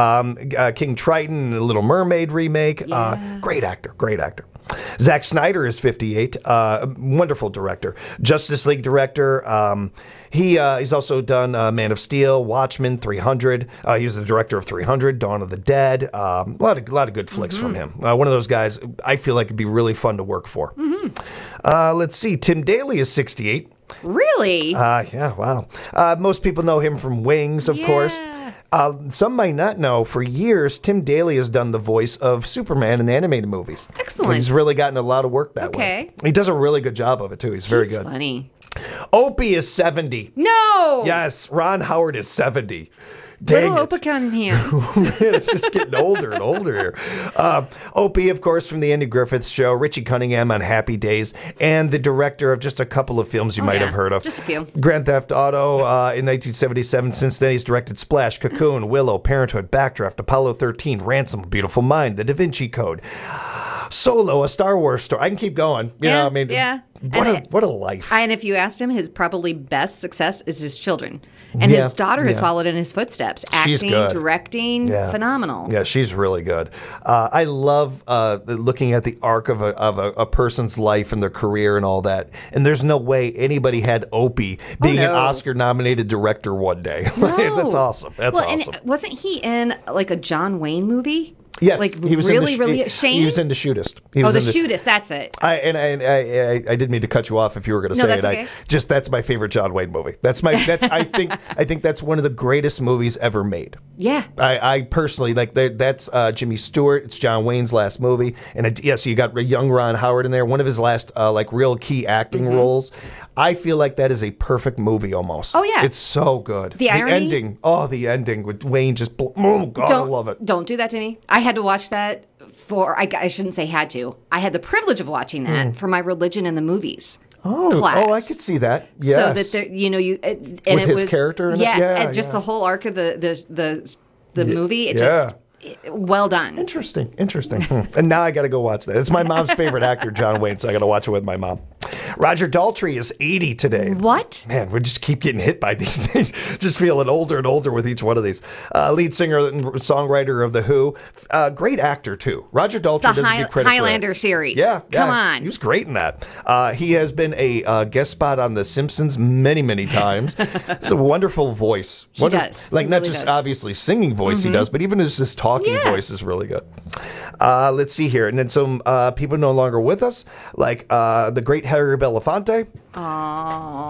[SPEAKER 7] King Triton, a Little Mermaid remake. Great actor. Zack Snyder is 58. Wonderful director. Justice League director. He's also done Man of Steel, Watchmen, 300. He was the director of 300, Dawn of the Dead. A lot of good flicks from him. One of those guys I feel like it'd be really fun to work for. Let's see. Tim Daly is 68.
[SPEAKER 8] Really?
[SPEAKER 7] Yeah, wow. Most people know him from Wings, of course. Some might not know, for years, Tim Daly has done the voice of Superman in the animated movies.
[SPEAKER 8] Excellent.
[SPEAKER 7] He's really gotten a lot of work that way. He does a really good job of it, too. He's very good.
[SPEAKER 8] Funny.
[SPEAKER 7] Opie is 70.
[SPEAKER 8] No!
[SPEAKER 7] Yes, Ron Howard is 70. Dang
[SPEAKER 8] Little
[SPEAKER 7] it.
[SPEAKER 8] Opa Cunningham.
[SPEAKER 7] Man, it's just getting older and older here. Opie, of course, from the Andy Griffith Show, Richie Cunningham on Happy Days, and the director of just a couple of films you might have heard of.
[SPEAKER 8] Just a few.
[SPEAKER 7] Grand Theft Auto in 1977. Since then, he's directed Splash, Cocoon, Willow, Parenthood, Backdraft, Apollo 13, Ransom, Beautiful Mind, The Da Vinci Code, Solo, A Star Wars Story. I can keep going.
[SPEAKER 8] Yeah.
[SPEAKER 7] What a life.
[SPEAKER 8] And if you asked him, his probably best success is his children. And his daughter has followed in his footsteps.
[SPEAKER 7] She's
[SPEAKER 8] Acting,
[SPEAKER 7] good.
[SPEAKER 8] directing, phenomenal.
[SPEAKER 7] Yeah, she's really good. I love looking at the arc of a person's life and their career and all that. And there's no way anybody had Opie being an Oscar-nominated director one day.
[SPEAKER 8] No.
[SPEAKER 7] That's awesome. That's awesome.
[SPEAKER 8] And wasn't he in like a John Wayne movie?
[SPEAKER 7] Yes,
[SPEAKER 8] like
[SPEAKER 7] he was
[SPEAKER 8] really Shane.
[SPEAKER 7] He was in The Shootist.
[SPEAKER 8] The Shootist. That's it.
[SPEAKER 7] I didn't mean to cut you off if you were going to say
[SPEAKER 8] that's
[SPEAKER 7] it.
[SPEAKER 8] Okay.
[SPEAKER 7] That's my favorite John Wayne movie. I think that's one of the greatest movies ever made.
[SPEAKER 8] Yeah.
[SPEAKER 7] I personally like that's Jimmy Stewart. It's John Wayne's last movie, and yes, you got young Ron Howard in there. One of his last real key acting roles. I feel like that is a perfect movie almost.
[SPEAKER 8] Oh, yeah.
[SPEAKER 7] It's so good.
[SPEAKER 8] The irony?
[SPEAKER 7] Ending. Oh, the ending with Wayne just... Oh, God, I love it.
[SPEAKER 8] Don't do that to me. I had to watch that I shouldn't say had to. I had the privilege of watching that for my religion in the movies. Class.
[SPEAKER 7] I could see that. Yes.
[SPEAKER 8] So that and
[SPEAKER 7] with
[SPEAKER 8] it
[SPEAKER 7] his
[SPEAKER 8] was
[SPEAKER 7] character in it?
[SPEAKER 8] and just the whole arc of the movie. It just well done.
[SPEAKER 7] Interesting. And now I got to go watch that. It's my mom's favorite actor, John Wayne, so I got to watch it with my mom. Roger Daltrey is 80 today.
[SPEAKER 8] What?
[SPEAKER 7] Man, we just keep getting hit by these things. Just feeling older and older with each one of these. Lead singer and songwriter of The Who. Great actor, too. Roger Daltrey doesn't get credit
[SPEAKER 8] Highlander
[SPEAKER 7] for that.
[SPEAKER 8] series.
[SPEAKER 7] Yeah.
[SPEAKER 8] Come on.
[SPEAKER 7] He was great in that. He has been a guest spot on The Simpsons many, many times. It's a wonderful voice.
[SPEAKER 8] He does.
[SPEAKER 7] Like,
[SPEAKER 8] he
[SPEAKER 7] not
[SPEAKER 8] really
[SPEAKER 7] just
[SPEAKER 8] does.
[SPEAKER 7] Obviously singing voice he does, but even his talking voice is really good. Let's see here. And then some people no longer with us, like the great Harry Belafonte.
[SPEAKER 8] Aww.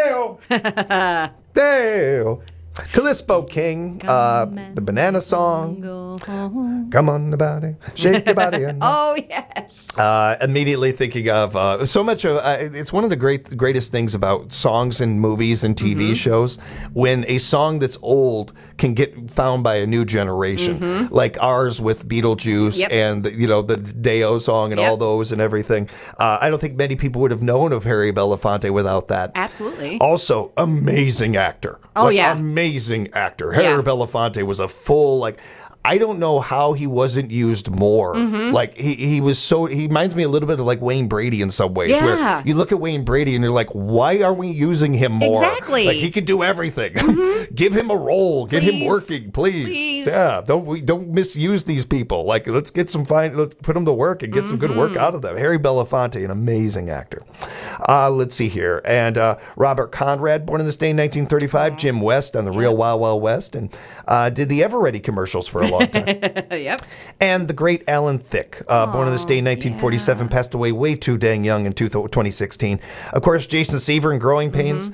[SPEAKER 7] Dale. Callisto King, the Banana Song. Come on, the body, shake your body.
[SPEAKER 8] Oh, yes.
[SPEAKER 7] Immediately thinking of so much of it's one of the greatest things about songs and movies and TV shows when a song that's old can get found by a new generation, like ours with Beetlejuice and the Deo song and all those and everything. I don't think many people would have known of Harry Belafonte without that.
[SPEAKER 8] Absolutely.
[SPEAKER 7] Also, amazing actor.
[SPEAKER 8] Oh, yeah.
[SPEAKER 7] Amazing actor. Harry Belafonte was a full, I don't know how he wasn't used more. Like he reminds me a little bit of like Wayne Brady in some ways.
[SPEAKER 8] Yeah.
[SPEAKER 7] Where you look at Wayne Brady and you're like, why are we using him more?
[SPEAKER 8] Exactly.
[SPEAKER 7] Like he could do everything. Give him a role. Get him working, please. Yeah. Don't misuse these people. Like let's put them to work and get some good work out of them. Harry Belafonte, an amazing actor. Let's see here. And Robert Conrad, born in this day in 1935. Jim West on the Real Wild Wild West, and did the Eveready commercials for a long time.
[SPEAKER 8] Yep.
[SPEAKER 7] And the great Alan Thicke, born in this day in 1947, passed away way too dang young in 2016. Of course, Jason Seaver in Growing Pains.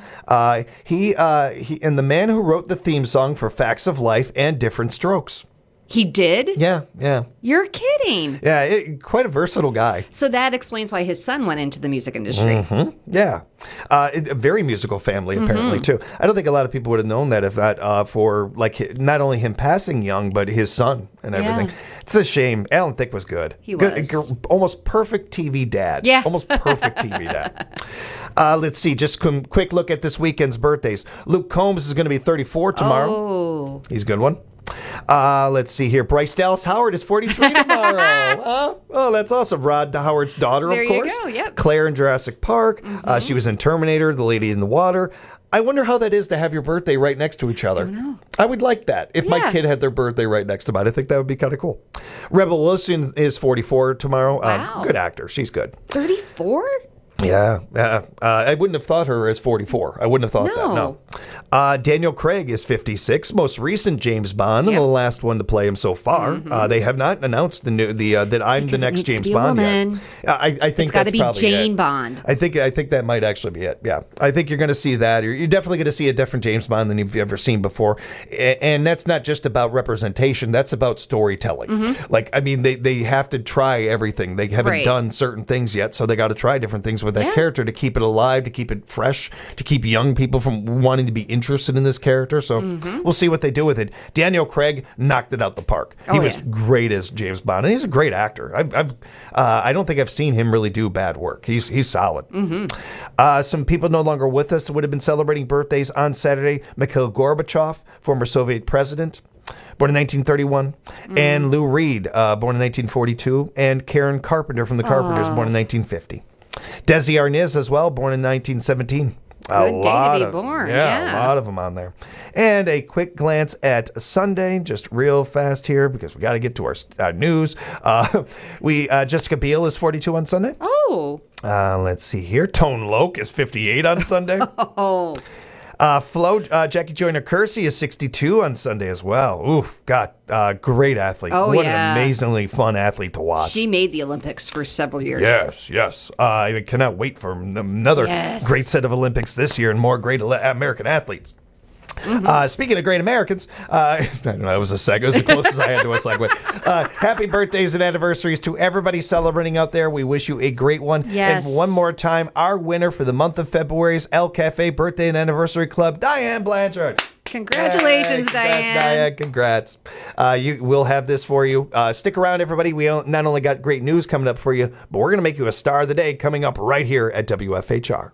[SPEAKER 7] He and the man who wrote the theme song for Facts of Life and Different Strokes.
[SPEAKER 8] He did?
[SPEAKER 7] Yeah.
[SPEAKER 8] You're kidding.
[SPEAKER 7] Yeah, quite a versatile guy.
[SPEAKER 8] So that explains why his son went into the music industry.
[SPEAKER 7] Yeah. A very musical family, apparently, too. I don't think a lot of people would have known that if not for, like, not only him passing young, but his son and everything. It's a shame. Alan Thicke was good.
[SPEAKER 8] He was.
[SPEAKER 7] Almost perfect TV dad.
[SPEAKER 8] Yeah.
[SPEAKER 7] Almost perfect TV dad. Let's see. Just a quick look at this weekend's birthdays. Luke Combs is going to be 34 tomorrow.
[SPEAKER 8] Oh.
[SPEAKER 7] He's a good one. Let's see here. Bryce Dallas Howard is 43 tomorrow. Oh, that's awesome. Rod Howard's daughter,
[SPEAKER 8] There
[SPEAKER 7] of course.
[SPEAKER 8] you go, yep.
[SPEAKER 7] Claire in Jurassic Park. She was in Terminator, The Lady in the Water. I wonder how that is to have your birthday right next to each other. I don't know. I would like that. If my kid had their birthday right next to mine, I think that would be kind of cool. Rebel Wilson is 44 tomorrow.
[SPEAKER 8] Wow.
[SPEAKER 7] Good actor. She's good.
[SPEAKER 8] 34?
[SPEAKER 7] Yeah. I wouldn't have thought her as 44. I wouldn't have thought that, no. Daniel Craig is 56, most recent James Bond, and the last one to play him so far. They have not announced that I'm the next James Bond yet. I think
[SPEAKER 8] it's got to be
[SPEAKER 7] probably
[SPEAKER 8] Jane
[SPEAKER 7] it.
[SPEAKER 8] Bond.
[SPEAKER 7] I think that might actually be it. Yeah, I think you're going to see that. You're definitely going to see a different James Bond than you've ever seen before, and that's not just about representation. That's about storytelling. Like, I mean, they have to try everything. They haven't done certain things yet, so they got to try different things with that character to keep it alive, to keep it fresh, to keep young people from wanting to be interested in this character. So we'll see what they do with it. Daniel Craig knocked it out the park. He was great as James Bond, and he's a great actor. I don't think I've seen him really do bad work. He's solid. Some people no longer with us that would have been celebrating birthdays on Saturday. Mikhail Gorbachev, former Soviet president, born in 1931, and Lou Reed, born in 1942, and Karen Carpenter from the Carpenters, born in 1950. Desi Arnaz as well, born in 1917.
[SPEAKER 8] Good day to be born.
[SPEAKER 7] Yeah, a lot of them on there. And a quick glance at Sunday, just real fast here because we got to get to our news. Jessica Biel is 42 on Sunday.
[SPEAKER 8] Oh.
[SPEAKER 7] Let's see here. Tone Loc is 58 on Sunday.
[SPEAKER 8] Oh.
[SPEAKER 7] Jackie Joyner Kersee is 62 on Sunday as well. Ooh, God, great athlete.
[SPEAKER 8] Oh,
[SPEAKER 7] what an amazingly fun athlete to watch.
[SPEAKER 8] She made the Olympics for several years.
[SPEAKER 7] Yes. I cannot wait for another great set of Olympics this year and more great American athletes. Speaking of great Americans, I don't know, it was as close as I had to a segue. Happy birthdays and anniversaries to everybody celebrating out there. We wish you a great one.
[SPEAKER 8] Yes.
[SPEAKER 7] And one more time, our winner for the month of February is El Cafe Birthday and Anniversary Club, Diane Blanchard.
[SPEAKER 8] Congratulations, Diane.
[SPEAKER 7] Congrats. We'll have this for you. Stick around, everybody. We not only got great news coming up for you, but we're going to make you a star of the day coming up right here at WFHR.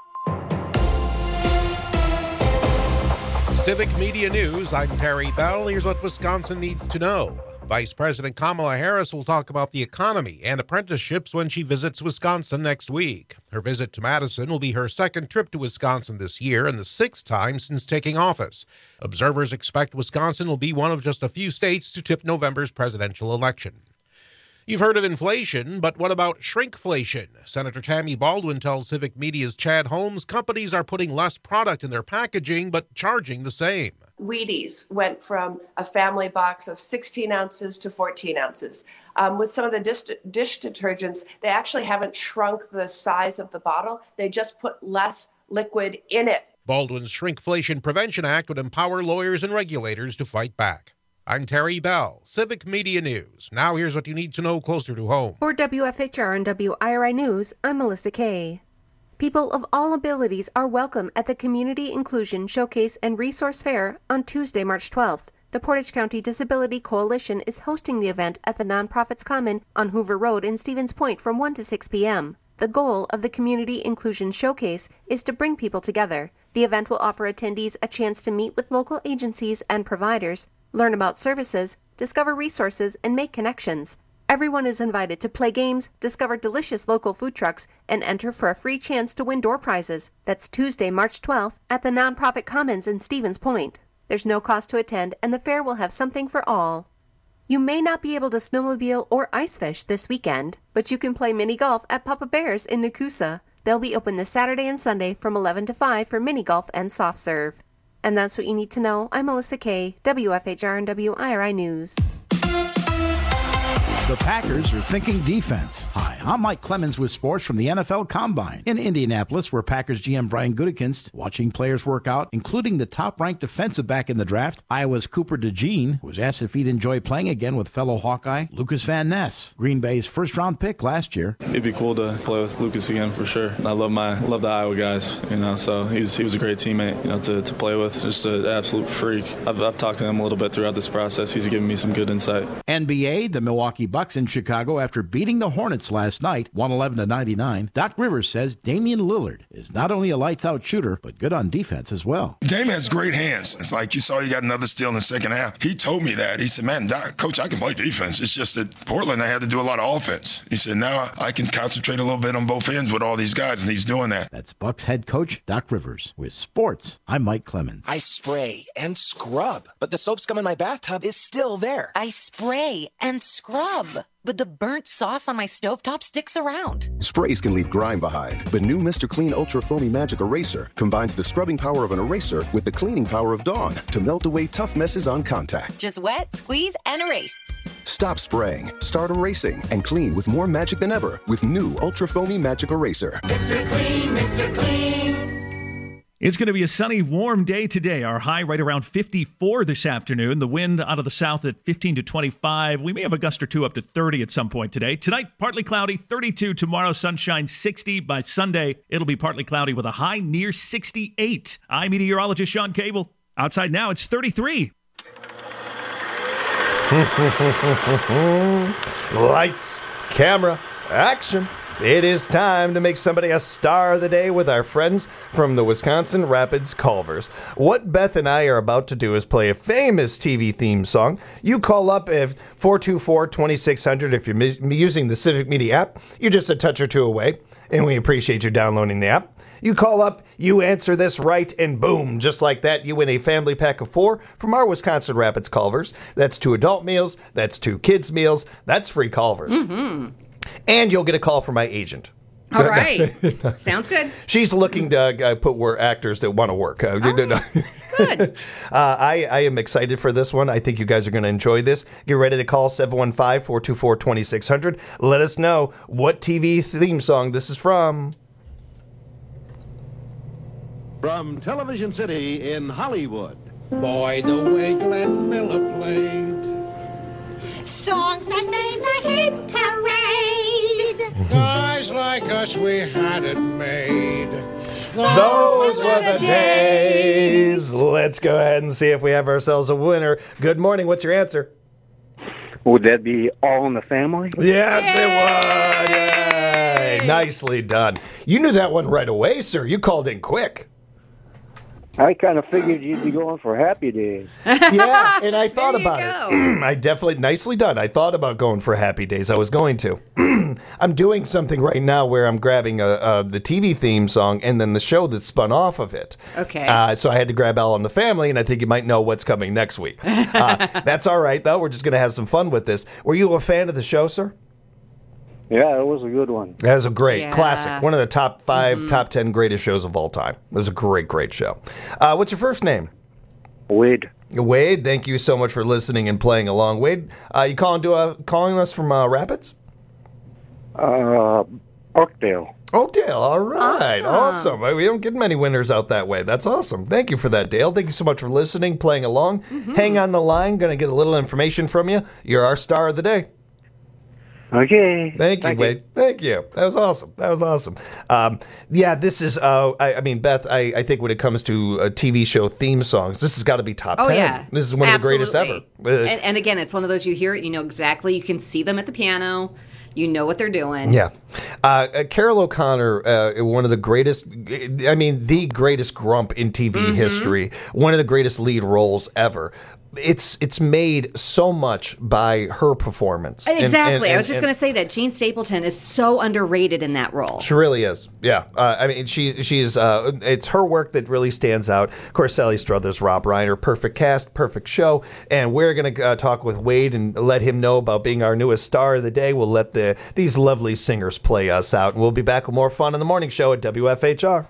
[SPEAKER 4] Civic Media News, I'm Terry Bell. Here's what Wisconsin needs to know. Vice President Kamala Harris will talk about the economy and apprenticeships when she visits Wisconsin next week. Her visit to Madison will be her second trip to Wisconsin this year and the sixth time since taking office. Observers expect Wisconsin will be one of just a few states to tip November's presidential election. You've heard of inflation, but what about shrinkflation? Senator Tammy Baldwin tells Civic Media's Chad Holmes companies are putting less product in their packaging, but charging the same.
[SPEAKER 15] Wheaties went from a family box of 16 ounces to 14 ounces. With some of the dish detergents, they actually haven't shrunk the size of the bottle. They just put less liquid in it.
[SPEAKER 4] Baldwin's Shrinkflation Prevention Act would empower lawyers and regulators to fight back. I'm Terry Bell, Civic Media News. Now here's what you need to know closer to home.
[SPEAKER 6] For WFHR and WIRI News, I'm Melissa Kay. People of all abilities are welcome at the Community Inclusion Showcase and Resource Fair on Tuesday, March 12th. The Portage County Disability Coalition is hosting the event at the Nonprofits Common on Hoover Road in Stevens Point from 1 to 6 p.m. The goal of the Community Inclusion Showcase is to bring people together. The event will offer attendees a chance to meet with local agencies and providers, learn about services, discover resources, and make connections. Everyone is invited to play games, discover delicious local food trucks, and enter for a free chance to win door prizes. That's Tuesday, March 12th at the Nonprofit Commons in Stevens Point. There's no cost to attend, and the fair will have something for all. You may not be able to snowmobile or ice fish this weekend, but you can play mini golf at Papa Bear's in Nakusa. They'll be open this Saturday and Sunday from 11 to 5 for mini golf and soft serve. And that's what you need to know. I'm Melissa Kay, WFHR and WIRI News.
[SPEAKER 16] The Packers are thinking defense. Hi, I'm Mike Clemens with sports from the NFL Combine. In Indianapolis, where Packers GM Brian Gutekunst watching players work out, including the top-ranked defensive back in the draft, Iowa's Cooper DeJean, was asked if he'd enjoy playing again with fellow Hawkeye Lucas Van Ness, Green Bay's first-round pick last year.
[SPEAKER 17] It'd be cool to play with Lucas again for sure. I love the Iowa guys, so he was a great teammate, to play with, just an absolute freak. I've talked to him a little bit throughout this process. He's given me some good insight.
[SPEAKER 16] NBA, the Milwaukee Bucks in Chicago after beating the Hornets last night, 111-99. Doc Rivers says Damian Lillard is not only a lights-out shooter, but good on defense as well.
[SPEAKER 18] Dame has great hands. It's like you saw he got another steal in the second half. He told me that. He said, man, Doc, Coach, I can play defense. It's just that Portland, I had to do a lot of offense. He said, now I can concentrate a little bit on both ends with all these guys, and he's doing that.
[SPEAKER 16] That's Bucks head coach Doc Rivers. With sports, I'm Mike Clemens.
[SPEAKER 19] I spray and scrub, but the soap scum in my bathtub is still there.
[SPEAKER 20] I spray and scrub, but the burnt sauce on my stovetop sticks around.
[SPEAKER 21] Sprays can leave grime behind, but new Mr. Clean Ultra Foamy Magic Eraser combines the scrubbing power of an eraser with the cleaning power of Dawn to melt away tough messes on contact.
[SPEAKER 20] Just wet, squeeze, and erase.
[SPEAKER 21] Stop spraying, start erasing, and clean with more magic than ever with new Ultra Foamy Magic Eraser.
[SPEAKER 22] Mr. Clean, Mr. Clean.
[SPEAKER 14] It's going to be a sunny, warm day today. Our high right around 54 this afternoon. The wind out of the south at 15 to 25. We may have a gust or two up to 30 at some point today. Tonight, partly cloudy, 32. Tomorrow, sunshine, 60. By Sunday, it'll be partly cloudy with a high near 68. I'm meteorologist Sean Cable. Outside now, it's 33.
[SPEAKER 7] Lights, camera, action. It is time to make somebody a star of the day with our friends from the Wisconsin Rapids Culvers. What Beth and I are about to do is play a famous TV theme song. You call up at 424-2600 if you're using the Civic Media app. You're just a touch or two away, and we appreciate you downloading the app. You call up, you answer this right, and boom, just like that, you win a family pack of 4 from our Wisconsin Rapids Culvers. That's 2 adult meals, that's 2 kids meals, that's free Culvers.
[SPEAKER 8] Mm-hmm.
[SPEAKER 7] And you'll get a call from my agent.
[SPEAKER 8] All right. Sounds good.
[SPEAKER 7] She's looking to put actors that want to work.
[SPEAKER 8] Good.
[SPEAKER 7] I am excited for this one. I think you guys are going to enjoy this. Get ready to call 715-424-2600. Let us know what TV theme song this is from.
[SPEAKER 23] From Television City in Hollywood.
[SPEAKER 24] Boy, the way Glenn Miller played.
[SPEAKER 22] Songs that made the hit parade.
[SPEAKER 24] Guys like us, we had it made.
[SPEAKER 7] Those were the days. Let's go ahead and see if we have ourselves a winner. Good morning. What's your answer?
[SPEAKER 25] Would that be All in the Family?
[SPEAKER 7] Yes, it would. Yay. Nicely done. You knew that one right away, sir. You called in quick.
[SPEAKER 25] I kind of figured you'd be going for Happy Days.
[SPEAKER 7] Yeah, and I thought about it. I definitely, nicely done. I thought about going for Happy Days. I was going to. I'm doing something right now where I'm grabbing the TV theme song and then the show that spun off of it.
[SPEAKER 8] Okay.
[SPEAKER 7] So I had to grab All in the Family, and I think you might know what's coming next week. That's all right, though. We're just going to have some fun with this. Were you a fan of the show, sir?
[SPEAKER 25] Yeah, it was a good one.
[SPEAKER 7] That was a great classic. One of the top 5, top 10 greatest shows of all time. It was a great, great show. What's your first name?
[SPEAKER 25] Wade.
[SPEAKER 7] Wade, thank you so much for listening and playing along. Wade, you calling us from Rapids?
[SPEAKER 25] Oakdale.
[SPEAKER 7] Oakdale, all right. Awesome. We don't get many winners out that way. That's awesome. Thank you for that, Dale. Thank you so much for listening, playing along. Hang on the line. Going to get a little information from you. You're our star of the day.
[SPEAKER 25] Okay.
[SPEAKER 7] Thank you, Wade. Thank you. That was awesome. Yeah, this is, I mean, Beth, I think when it comes to TV show theme songs, this has got to be top 10.
[SPEAKER 8] Oh, yeah.
[SPEAKER 7] This is one of the greatest ever.
[SPEAKER 8] And again, it's one of those you hear it, you know exactly. You can see them at the piano. You know what they're doing.
[SPEAKER 7] Yeah. Carol O'Connor, one of the greatest, the greatest grump in TV history, one of the greatest lead roles ever. it's made so much by her performance.
[SPEAKER 8] Exactly. I was just going to say that Jean Stapleton is so underrated in that role.
[SPEAKER 7] She really is. Yeah. I mean, she's it's her work that really stands out. Of course, Sally Struthers, Rob Reiner, perfect cast, perfect show. And we're going to talk with Wade and let him know about being our newest star of the day. We'll let these lovely singers play us out. And we'll be back with more fun on the morning show at WFHR.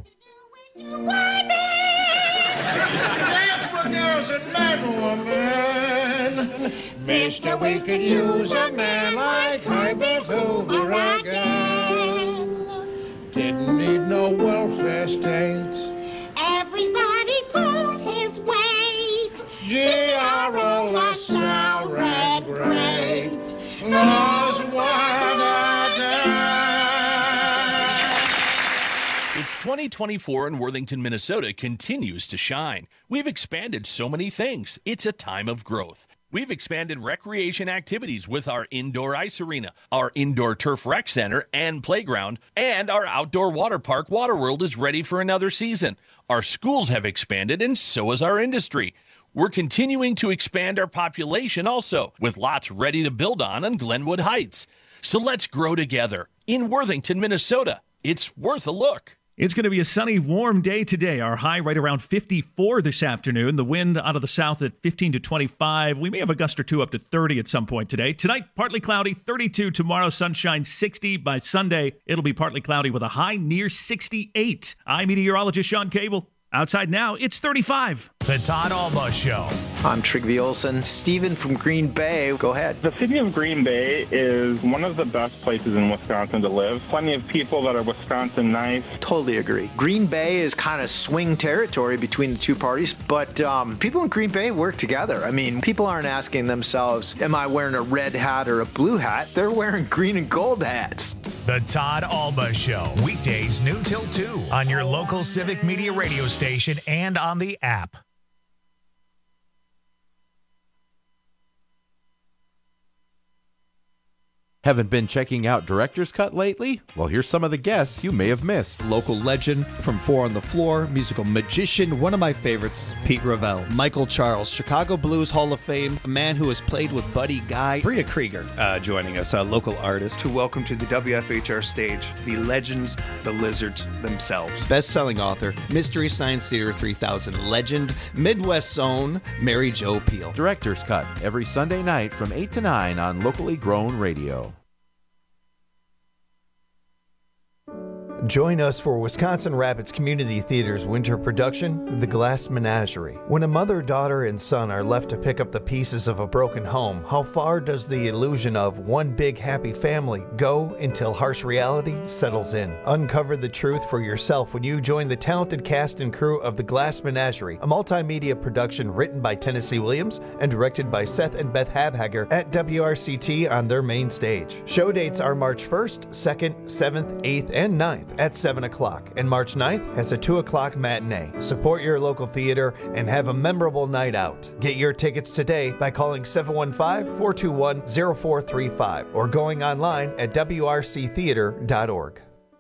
[SPEAKER 24] Mister, we could use a man like Herbert Hoover again. Didn't need no welfare state.
[SPEAKER 22] Everybody pulled his weight.
[SPEAKER 24] G.R.O. LaSalle read great. Those were the days.
[SPEAKER 1] It's 2024 and Worthington, Minnesota continues to shine. We've expanded so many things. It's a time of growth. We've expanded recreation activities with our indoor ice arena, our indoor turf rec center and playground, and our outdoor water park, Waterworld, is ready for another season. Our schools have expanded, and so has our industry. We're continuing to expand our population also, with lots ready to build on Glenwood Heights. So let's grow together in Worthington, Minnesota. It's worth a look.
[SPEAKER 14] It's going to be a sunny, warm day today. Our high right around 54 this afternoon. The wind out of the south at 15 to 25. We may have a gust or two up to 30 at some point today. Tonight, partly cloudy, 32. Tomorrow, sunshine, 60. By Sunday, it'll be partly cloudy with a high near 68. I'm meteorologist Sean Cable. Outside now, it's 35.
[SPEAKER 2] The Todd Alba Show.
[SPEAKER 3] I'm Trygve Olsen. Steven from Green Bay. Go ahead.
[SPEAKER 5] The city of Green Bay is one of the best places in Wisconsin to live. Plenty of people that are Wisconsin nice.
[SPEAKER 3] Totally agree. Green Bay is kind of swing territory between the two parties, but people in Green Bay work together. I mean, people aren't asking themselves, am I wearing a red hat or a blue hat? They're wearing green and gold hats.
[SPEAKER 2] The Todd Alba Show. Weekdays noon till 2 on your local Civic Media radio station and on the app.
[SPEAKER 9] Haven't been checking out Director's Cut lately? Well, here's some of the guests you may have missed.
[SPEAKER 26] Local legend from Four on the Floor, musical magician, one of my favorites, Pete Ravel.
[SPEAKER 27] Michael Charles, Chicago Blues Hall of Fame, a man who has played with Buddy Guy.
[SPEAKER 26] Bria Krieger joining us, a local artist.
[SPEAKER 28] To welcome to the WFHR stage, the legends, the lizards themselves.
[SPEAKER 27] Best-selling author, Mystery Science Theater 3000 legend, Midwest's own Mary Jo Peil.
[SPEAKER 9] Director's Cut, every Sunday night from 8 to 9 on locally grown radio.
[SPEAKER 7] Join us for Wisconsin Rapids Community Theater's winter production, The Glass Menagerie. When a mother, daughter, and son are left to pick up the pieces of a broken home, how far does the illusion of one big happy family go until harsh reality settles in? Uncover the truth for yourself when you join the talented cast and crew of The Glass Menagerie, a multimedia production written by Tennessee Williams and directed by Seth and Beth Habhager at WRCT on their main stage. Show dates are March 1st, 2nd, 7th, 8th, and 9th. At 7 o'clock, and March 9th has a 2 o'clock matinee. Support your local theater and have a memorable night out. Get your tickets today by calling 715-421-0435 or going online at wrctheater.org.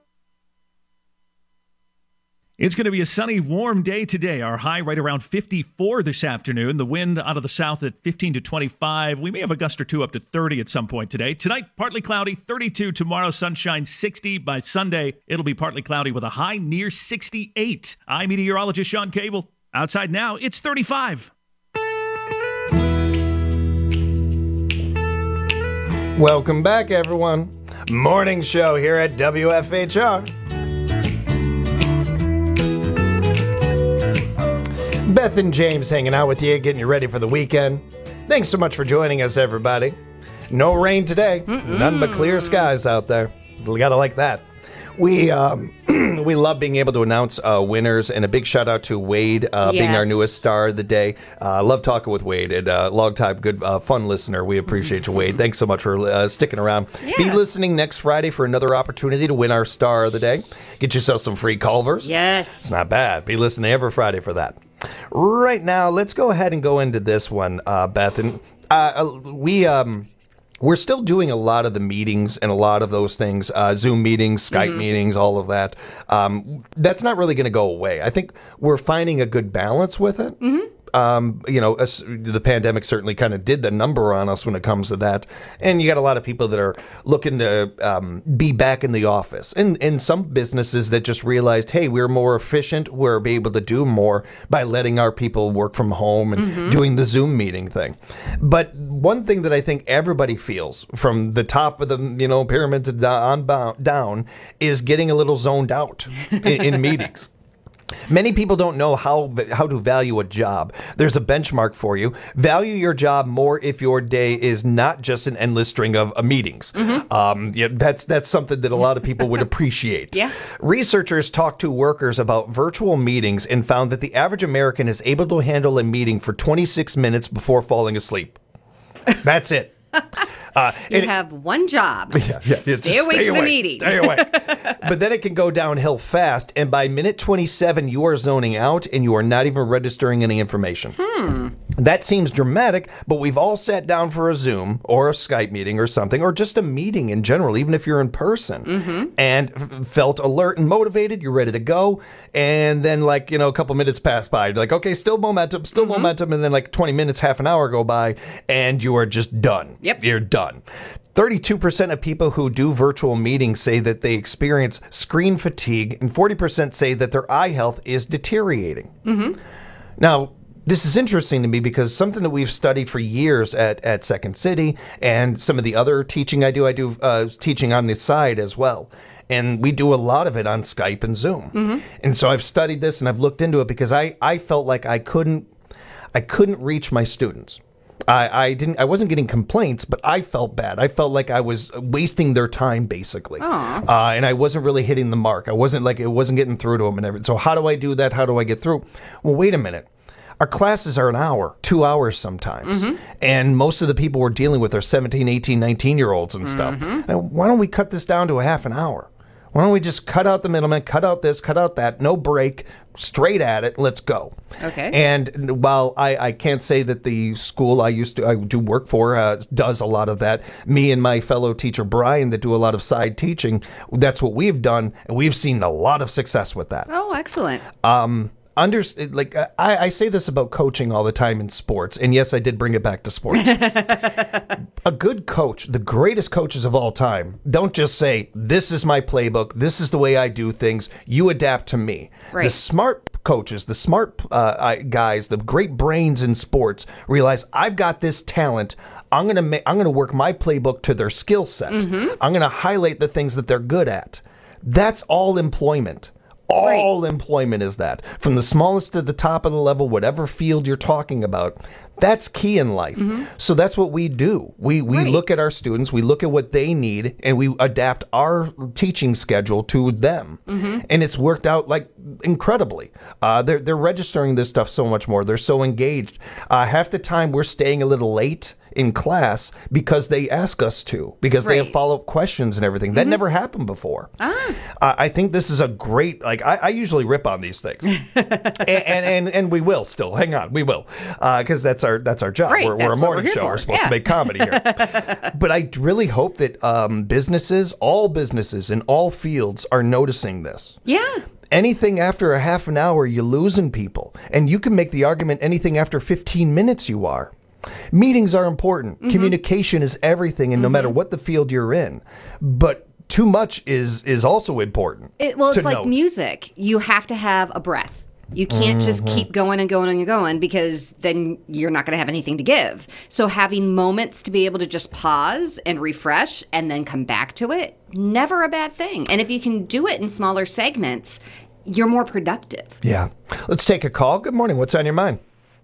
[SPEAKER 14] It's going to be a sunny, warm day today. Our high right around 54 this afternoon. The wind out of the south at 15 to 25. We may have a gust or two up to 30 at some point today. Tonight, partly cloudy, 32. Tomorrow, sunshine, 60. By Sunday, it'll be partly cloudy with a high near 68. I'm meteorologist Sean Cable. Outside now, it's 35.
[SPEAKER 7] Welcome back, everyone. Morning show here at WFHR. Beth and James hanging out with you, getting you ready for the weekend. Thanks so much for joining us, everybody. No rain today. None but clear skies out there. We gotta like that. We love being able to announce winners, and a big shout out to Wade being our newest star of the day. Love talking with Wade, and long time good fun listener. We appreciate you, Wade. Thanks so much for sticking around. Yeah. Be listening next Friday for another opportunity to win our star of the day. Get yourself some free Culvers.
[SPEAKER 8] Yes.
[SPEAKER 7] It's not bad. Be listening every Friday for that. Right now, let's go ahead and go into this one, Beth. And we're still doing a lot of the meetings and a lot of those things, Zoom meetings, Skype meetings, all of that. That's not really going to go away. I think we're finding a good balance with it. The pandemic certainly kind of did the number on us when it comes to that. And you got a lot of people that are looking to be back in the office. And some businesses that just realized, hey, we're more efficient. We're able to do more by letting our people work from home and doing the Zoom meeting thing. But one thing that I think everybody feels from the top of the pyramid to down is getting a little zoned out in meetings. Many people don't know how to value a job. There's a benchmark for you. Value your job more if your day is not just an endless string of meetings. That's something that a lot of people would appreciate.
[SPEAKER 8] Yeah.
[SPEAKER 7] Researchers talked to workers about virtual meetings and found that the average American is able to handle a meeting for 26 minutes before falling asleep. That's it.
[SPEAKER 8] You have one job.
[SPEAKER 7] Stay
[SPEAKER 8] awake for the meeting.
[SPEAKER 7] Stay awake. But then it can go downhill fast, and by minute 27, you are zoning out, and you are not even registering any information. That seems dramatic, but we've all sat down for a Zoom or a Skype meeting or something, or just a meeting in general, even if you're in person, and felt alert and motivated. You're ready to go, and then a couple minutes pass by. You're like, okay, still momentum, and then 20 minutes, half an hour go by, and you are just done.
[SPEAKER 8] Yep.
[SPEAKER 7] You're done. 32% of people who do virtual meetings say that they experience screen fatigue, and 40% say that their eye health is deteriorating. Now, this is interesting to me because something that we've studied for years at Second City, and some of the other teaching I do teaching on the side as well. And we do a lot of it on Skype and Zoom. And so I've studied this and I've looked into it because I felt like I couldn't reach my students. I wasn't getting complaints, but I felt bad. I felt like I was wasting their time, basically. And I wasn't really hitting the mark. It wasn't getting through to them and everything. So how do I do that? How do I get through? Well, wait a minute. Our classes are an hour, 2 hours sometimes. And most of the people we're dealing with are 17, 18, 19-year-olds and stuff. And why don't we cut this down to a half an hour? Why don't we just cut out the middleman, cut out this, cut out that, no break, straight at it, let's go.
[SPEAKER 8] Okay.
[SPEAKER 7] And while I can't say that the school I do work for does a lot of that, me and my fellow teacher Brian that do a lot of side teaching, that's what we've done, and we've seen a lot of success with that.
[SPEAKER 8] Oh, excellent.
[SPEAKER 7] I say this about coaching all the time in sports, and yes, I did bring it back to sports. A good coach, the greatest coaches of all time, don't just say, this is my playbook, this is the way I do things, you adapt to me.
[SPEAKER 8] Right.
[SPEAKER 7] The smart coaches, the smart guys, the great brains in sports realize, I've got this talent, I'm gonna work my playbook to their skill set. I'm gonna highlight the things that they're good at. That's all employment. All employment is that. From the smallest to the top of the level, whatever field you're talking about, that's key in life. So that's what we do. We look at our students, we look at what they need, and we adapt our teaching schedule to them. And it's worked out incredibly. They're registering this stuff so much more. They're so engaged. Half the time we're staying a little late in class because they ask us to, because they have follow-up questions and everything. That never happened before. I think this is a great, I usually rip on these things. and we will still. Hang on, we will. Because that's our job.
[SPEAKER 8] Right,
[SPEAKER 7] we're a morning show.
[SPEAKER 8] For.
[SPEAKER 7] We're supposed to make comedy here. But I really hope that all businesses in all fields are noticing this.
[SPEAKER 8] Yeah.
[SPEAKER 7] Anything after a half an hour, you're losing people. And you can make the argument anything after 15 minutes you are. Meetings are important. Communication is everything, and no matter what the field you're in. But too much is also important.
[SPEAKER 8] It's like music. You have to have a breath. You can't just keep going and going and going, because then you're not going to have anything to give. So having moments to be able to just pause and refresh and then come back to it, never a bad thing. And if you can do it in smaller segments, you're more productive.
[SPEAKER 7] Yeah. Let's take a call. Good morning. What's on your mind?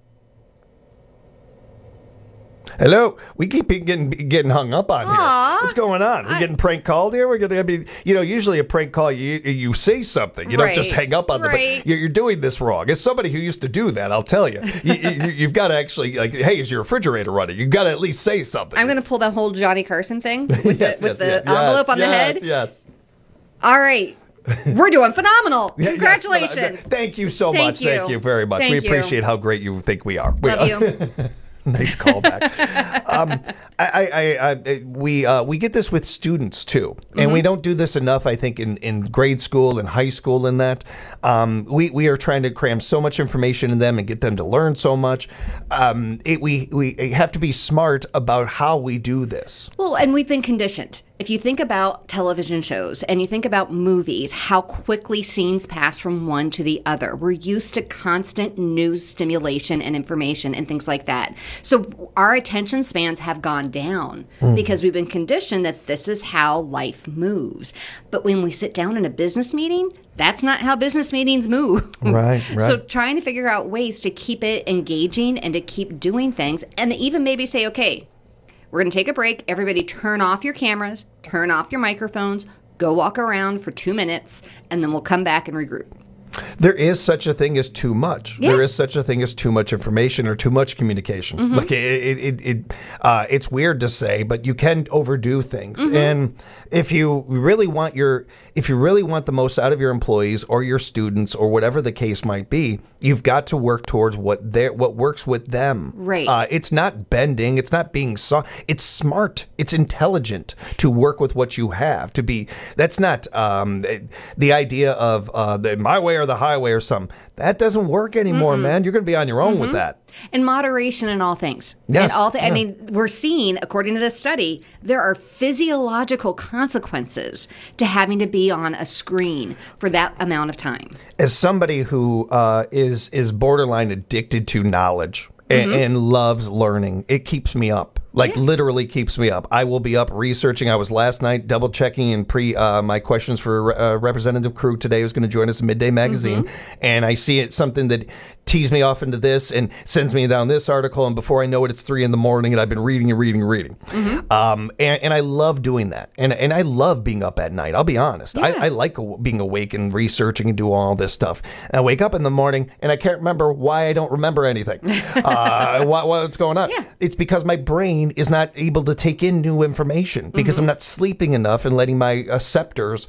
[SPEAKER 7] Hello. We keep getting hung up on here. What's going on? We're getting prank called here. We're going to be, usually a prank call, you say something. You don't just hang up on them. But you're doing this wrong. As somebody who used to do that, I'll tell you, you've got to actually, hey, is your refrigerator running? You've got to at least say something.
[SPEAKER 8] I'm going to pull that whole Johnny Carson thing with the envelope on the head.
[SPEAKER 7] Yes.
[SPEAKER 8] All right. We're doing phenomenal. Congratulations.
[SPEAKER 7] Thank you so much. Thank you very much. We appreciate how great you think we are.
[SPEAKER 8] Love you.
[SPEAKER 7] Nice callback. We get this with students too, and we don't do this enough. I think in grade school and high school, and that we are trying to cram so much information in them and get them to learn so much. We have to be smart about how we do this.
[SPEAKER 8] Well, and we've been conditioned. If you think about television shows and you think about movies, how quickly scenes pass from one to the other. We're used to constant news stimulation and information and things like that. So our attention spans have gone down because we've been conditioned that this is how life moves. But when we sit down in a business meeting, that's not how business meetings move.
[SPEAKER 7] Right.
[SPEAKER 8] So trying to figure out ways to keep it engaging and to keep doing things, and even maybe say, okay, we're going to take a break. Everybody turn off your cameras, turn off your microphones, go walk around for 2 minutes, and then we'll come back and regroup.
[SPEAKER 7] There is such a thing as too much.
[SPEAKER 8] Yeah.
[SPEAKER 7] There is such a thing as too much information or too much communication. Like it's weird to say, but you can overdo things. And if you really want the most out of your employees or your students or whatever the case might be, you've got to work towards what works with them.
[SPEAKER 8] Right.
[SPEAKER 7] It's not bending. It's not being soft. It's smart. It's intelligent to work with what you have. That's not the idea of my way or the highway or something. That doesn't work anymore, man. You're going to be on your own with that.
[SPEAKER 8] And moderation in all things.
[SPEAKER 7] Yes.
[SPEAKER 8] I mean, we're seeing, according to this study, there are physiological consequences to having to be on a screen for that amount of time.
[SPEAKER 7] As somebody who is borderline addicted to knowledge and loves learning, it keeps me up. Literally keeps me up. I will be up researching. I was last night double checking and my questions for Representative Krug today, who's going to join us in Midday Magazine. And I see it something that tees me off into this and sends me down this article. And before I know it, it's 3 a.m. and I've been reading. And I love doing that. And I love being up at night. I'll be honest.
[SPEAKER 8] Yeah.
[SPEAKER 7] I like being awake and researching and doing all this stuff. And I wake up in the morning and I can't remember why I don't remember anything. What's going on?
[SPEAKER 8] Yeah.
[SPEAKER 7] It's because my brain is not able to take in new information because I'm not sleeping enough and letting my receptors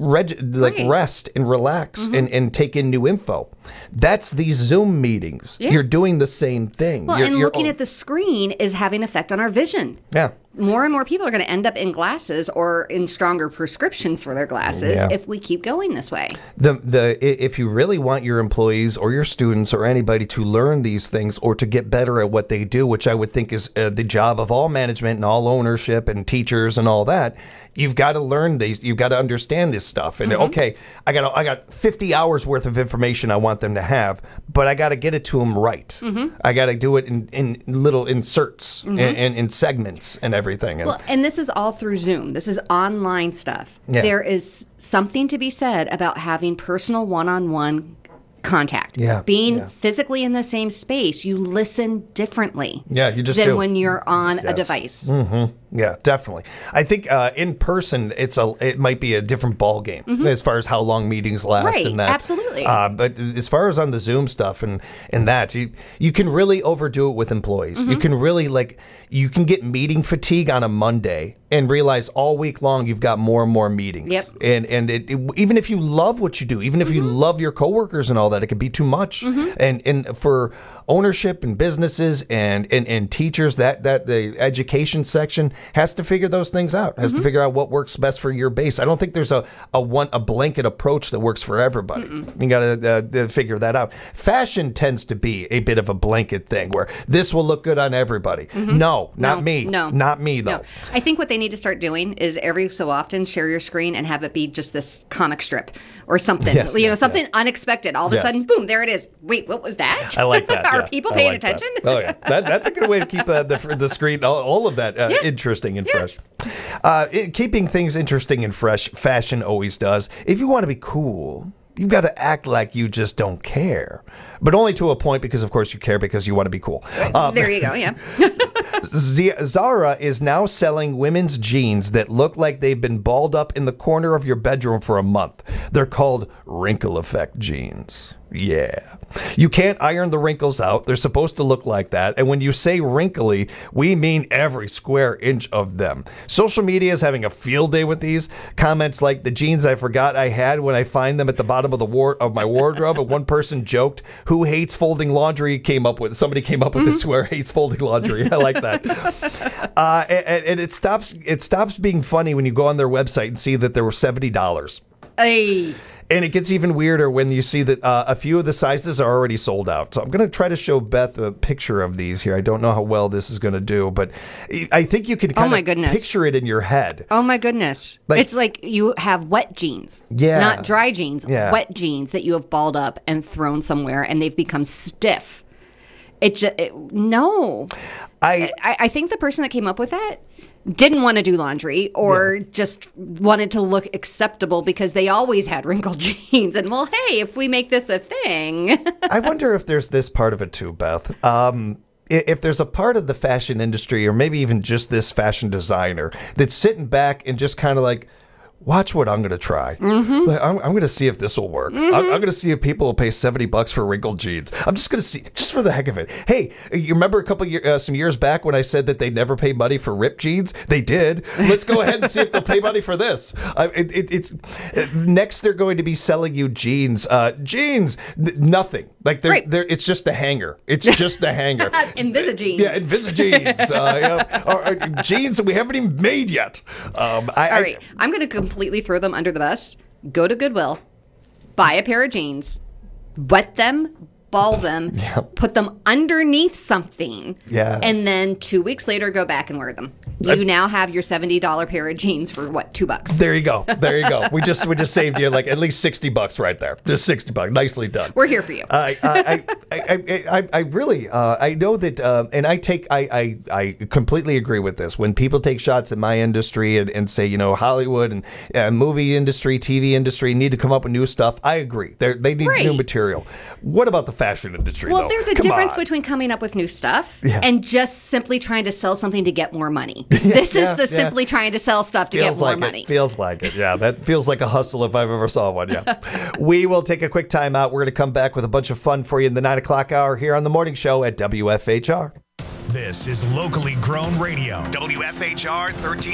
[SPEAKER 7] rest and relax and take in new info. That's these Zoom meetings.
[SPEAKER 8] Yeah.
[SPEAKER 7] You're doing the same thing.
[SPEAKER 8] Well, looking at the screen is having an effect on our vision.
[SPEAKER 7] Yeah.
[SPEAKER 8] More and more people are going to end up in glasses or in stronger prescriptions for their glasses if we keep going this way.
[SPEAKER 7] If you really want your employees or your students or anybody to learn these things or to get better at what they do, which I would think is the job of all management and all ownership and teachers and all that, you've got to learn these. You've got to understand this stuff. And okay, I got 50 hours worth of information I want them to have, but I got to get it to them right. I got to do it in little inserts and in segments and everything.
[SPEAKER 8] Well, and this is all through Zoom. This is online stuff.
[SPEAKER 7] Yeah.
[SPEAKER 8] There is something to be said about having personal one-on-one contact.
[SPEAKER 7] Yeah.
[SPEAKER 8] Being physically in the same space, you listen differently
[SPEAKER 7] than
[SPEAKER 8] when you're on a device.
[SPEAKER 7] Yeah, definitely. I think in person, it might be a different ball game as far as how long meetings last
[SPEAKER 8] Right,
[SPEAKER 7] and that.
[SPEAKER 8] absolutely.
[SPEAKER 7] But as far as on the Zoom stuff and that, you can really overdo it with employees. You can really you can get meeting fatigue on a Monday and realize all week long you've got more and more meetings.
[SPEAKER 8] Yep.
[SPEAKER 7] And even if you love what you do, even if you love your coworkers and all that, it can be too much. And for ownership and businesses and teachers, that the education section has to figure those things out, has to figure out what works best for your base. I don't think there's a blanket approach that works for everybody. You got to figure that out. Fashion tends to be a bit of a blanket thing where this will look good on everybody. No, not me.
[SPEAKER 8] No.
[SPEAKER 7] Not me, though.
[SPEAKER 8] No. I think what they need to start doing is every so often share your screen and have it be just this comic strip or something. Something unexpected. All of a sudden, boom, there it is. Wait, what was that?
[SPEAKER 7] I like that.
[SPEAKER 8] Are people paying attention?
[SPEAKER 7] Oh, yeah. That's a good way to keep the screen, all of that interesting and fresh. Keeping things interesting and fresh, fashion always does. If you want to be cool, you've got to act like you just don't care. But only to a point because, of course, you care because you want to be cool.
[SPEAKER 8] There you go, yeah.
[SPEAKER 7] Zara is now selling women's jeans that look like they've been balled up in the corner of your bedroom for a month. They're called wrinkle effect jeans. Yeah. You can't iron the wrinkles out. They're supposed to look like that. And when you say wrinkly, we mean every square inch of them. Social media is having a field day with these. Comments like the jeans I forgot I had when I find them at the bottom of my wardrobe. And one person joked, who hates folding laundry? Somebody came up with this who hates folding laundry. I like that. And it stops being funny when you go on their website and see that there were $70.
[SPEAKER 8] Hey.
[SPEAKER 7] And it gets even weirder when you see that a few of the sizes are already sold out. So I'm going to try to show Beth a picture of these here. I don't know how well this is going to do, but I think you can kind of picture it in your head.
[SPEAKER 8] Oh, my goodness. It's like you have wet jeans.
[SPEAKER 7] Yeah.
[SPEAKER 8] Not dry jeans.
[SPEAKER 7] Yeah.
[SPEAKER 8] Wet jeans that you have balled up and thrown somewhere, and they've become stiff. No. I think the person that came up with that didn't want to do laundry or just wanted to look acceptable because they always had wrinkled jeans. And, well, hey, if we make this a thing.
[SPEAKER 7] I wonder if there's this part of it too, Beth. If there's a part of the fashion industry or maybe even just this fashion designer that's sitting back and just kind of like, watch what I'm going to try.
[SPEAKER 8] Mm-hmm.
[SPEAKER 7] I'm going to see if this will work.
[SPEAKER 8] Mm-hmm.
[SPEAKER 7] I'm going to see if people will pay $70 for wrinkled jeans. I'm just going to see, just for the heck of it. Hey, you remember some years back when I said that they never pay money for ripped jeans? They did. Let's go ahead and see if they'll pay money for this. Next, they're going to be selling you jeans. Nothing. Like it's just the hanger. It's just the hanger.
[SPEAKER 8] Invisi-jeans.
[SPEAKER 7] Yeah, Invisi-jeans. Or jeans that we haven't even made yet.
[SPEAKER 8] All right, I'm going to completely throw them under the bus. Go to Goodwill, buy a pair of jeans, wet them, ball them, put them underneath something, and then 2 weeks later go back and wear them. You now have your $70 pair of jeans for what, $2?
[SPEAKER 7] There you go. We just saved you like at least $60 right there. Just $60. Nicely done.
[SPEAKER 8] We're here for you.
[SPEAKER 7] I really know that, and I completely agree with this. When people take shots at my industry and say, Hollywood and movie industry, TV industry need to come up with new stuff, I agree. They need new material. What about the fashion industry?
[SPEAKER 8] Well,
[SPEAKER 7] though?
[SPEAKER 8] there's a difference between coming up with new stuff and just simply trying to sell something to get more money. This is simply trying to sell stuff to get more money.
[SPEAKER 7] Feels like it. Yeah, that feels like a hustle if I've ever saw one. Yeah. We will take a quick time out. We're going to come back with a bunch of fun for you in the 9 o'clock hour here on the morning show at WFHR.
[SPEAKER 2] This is locally grown radio. WFHR 13.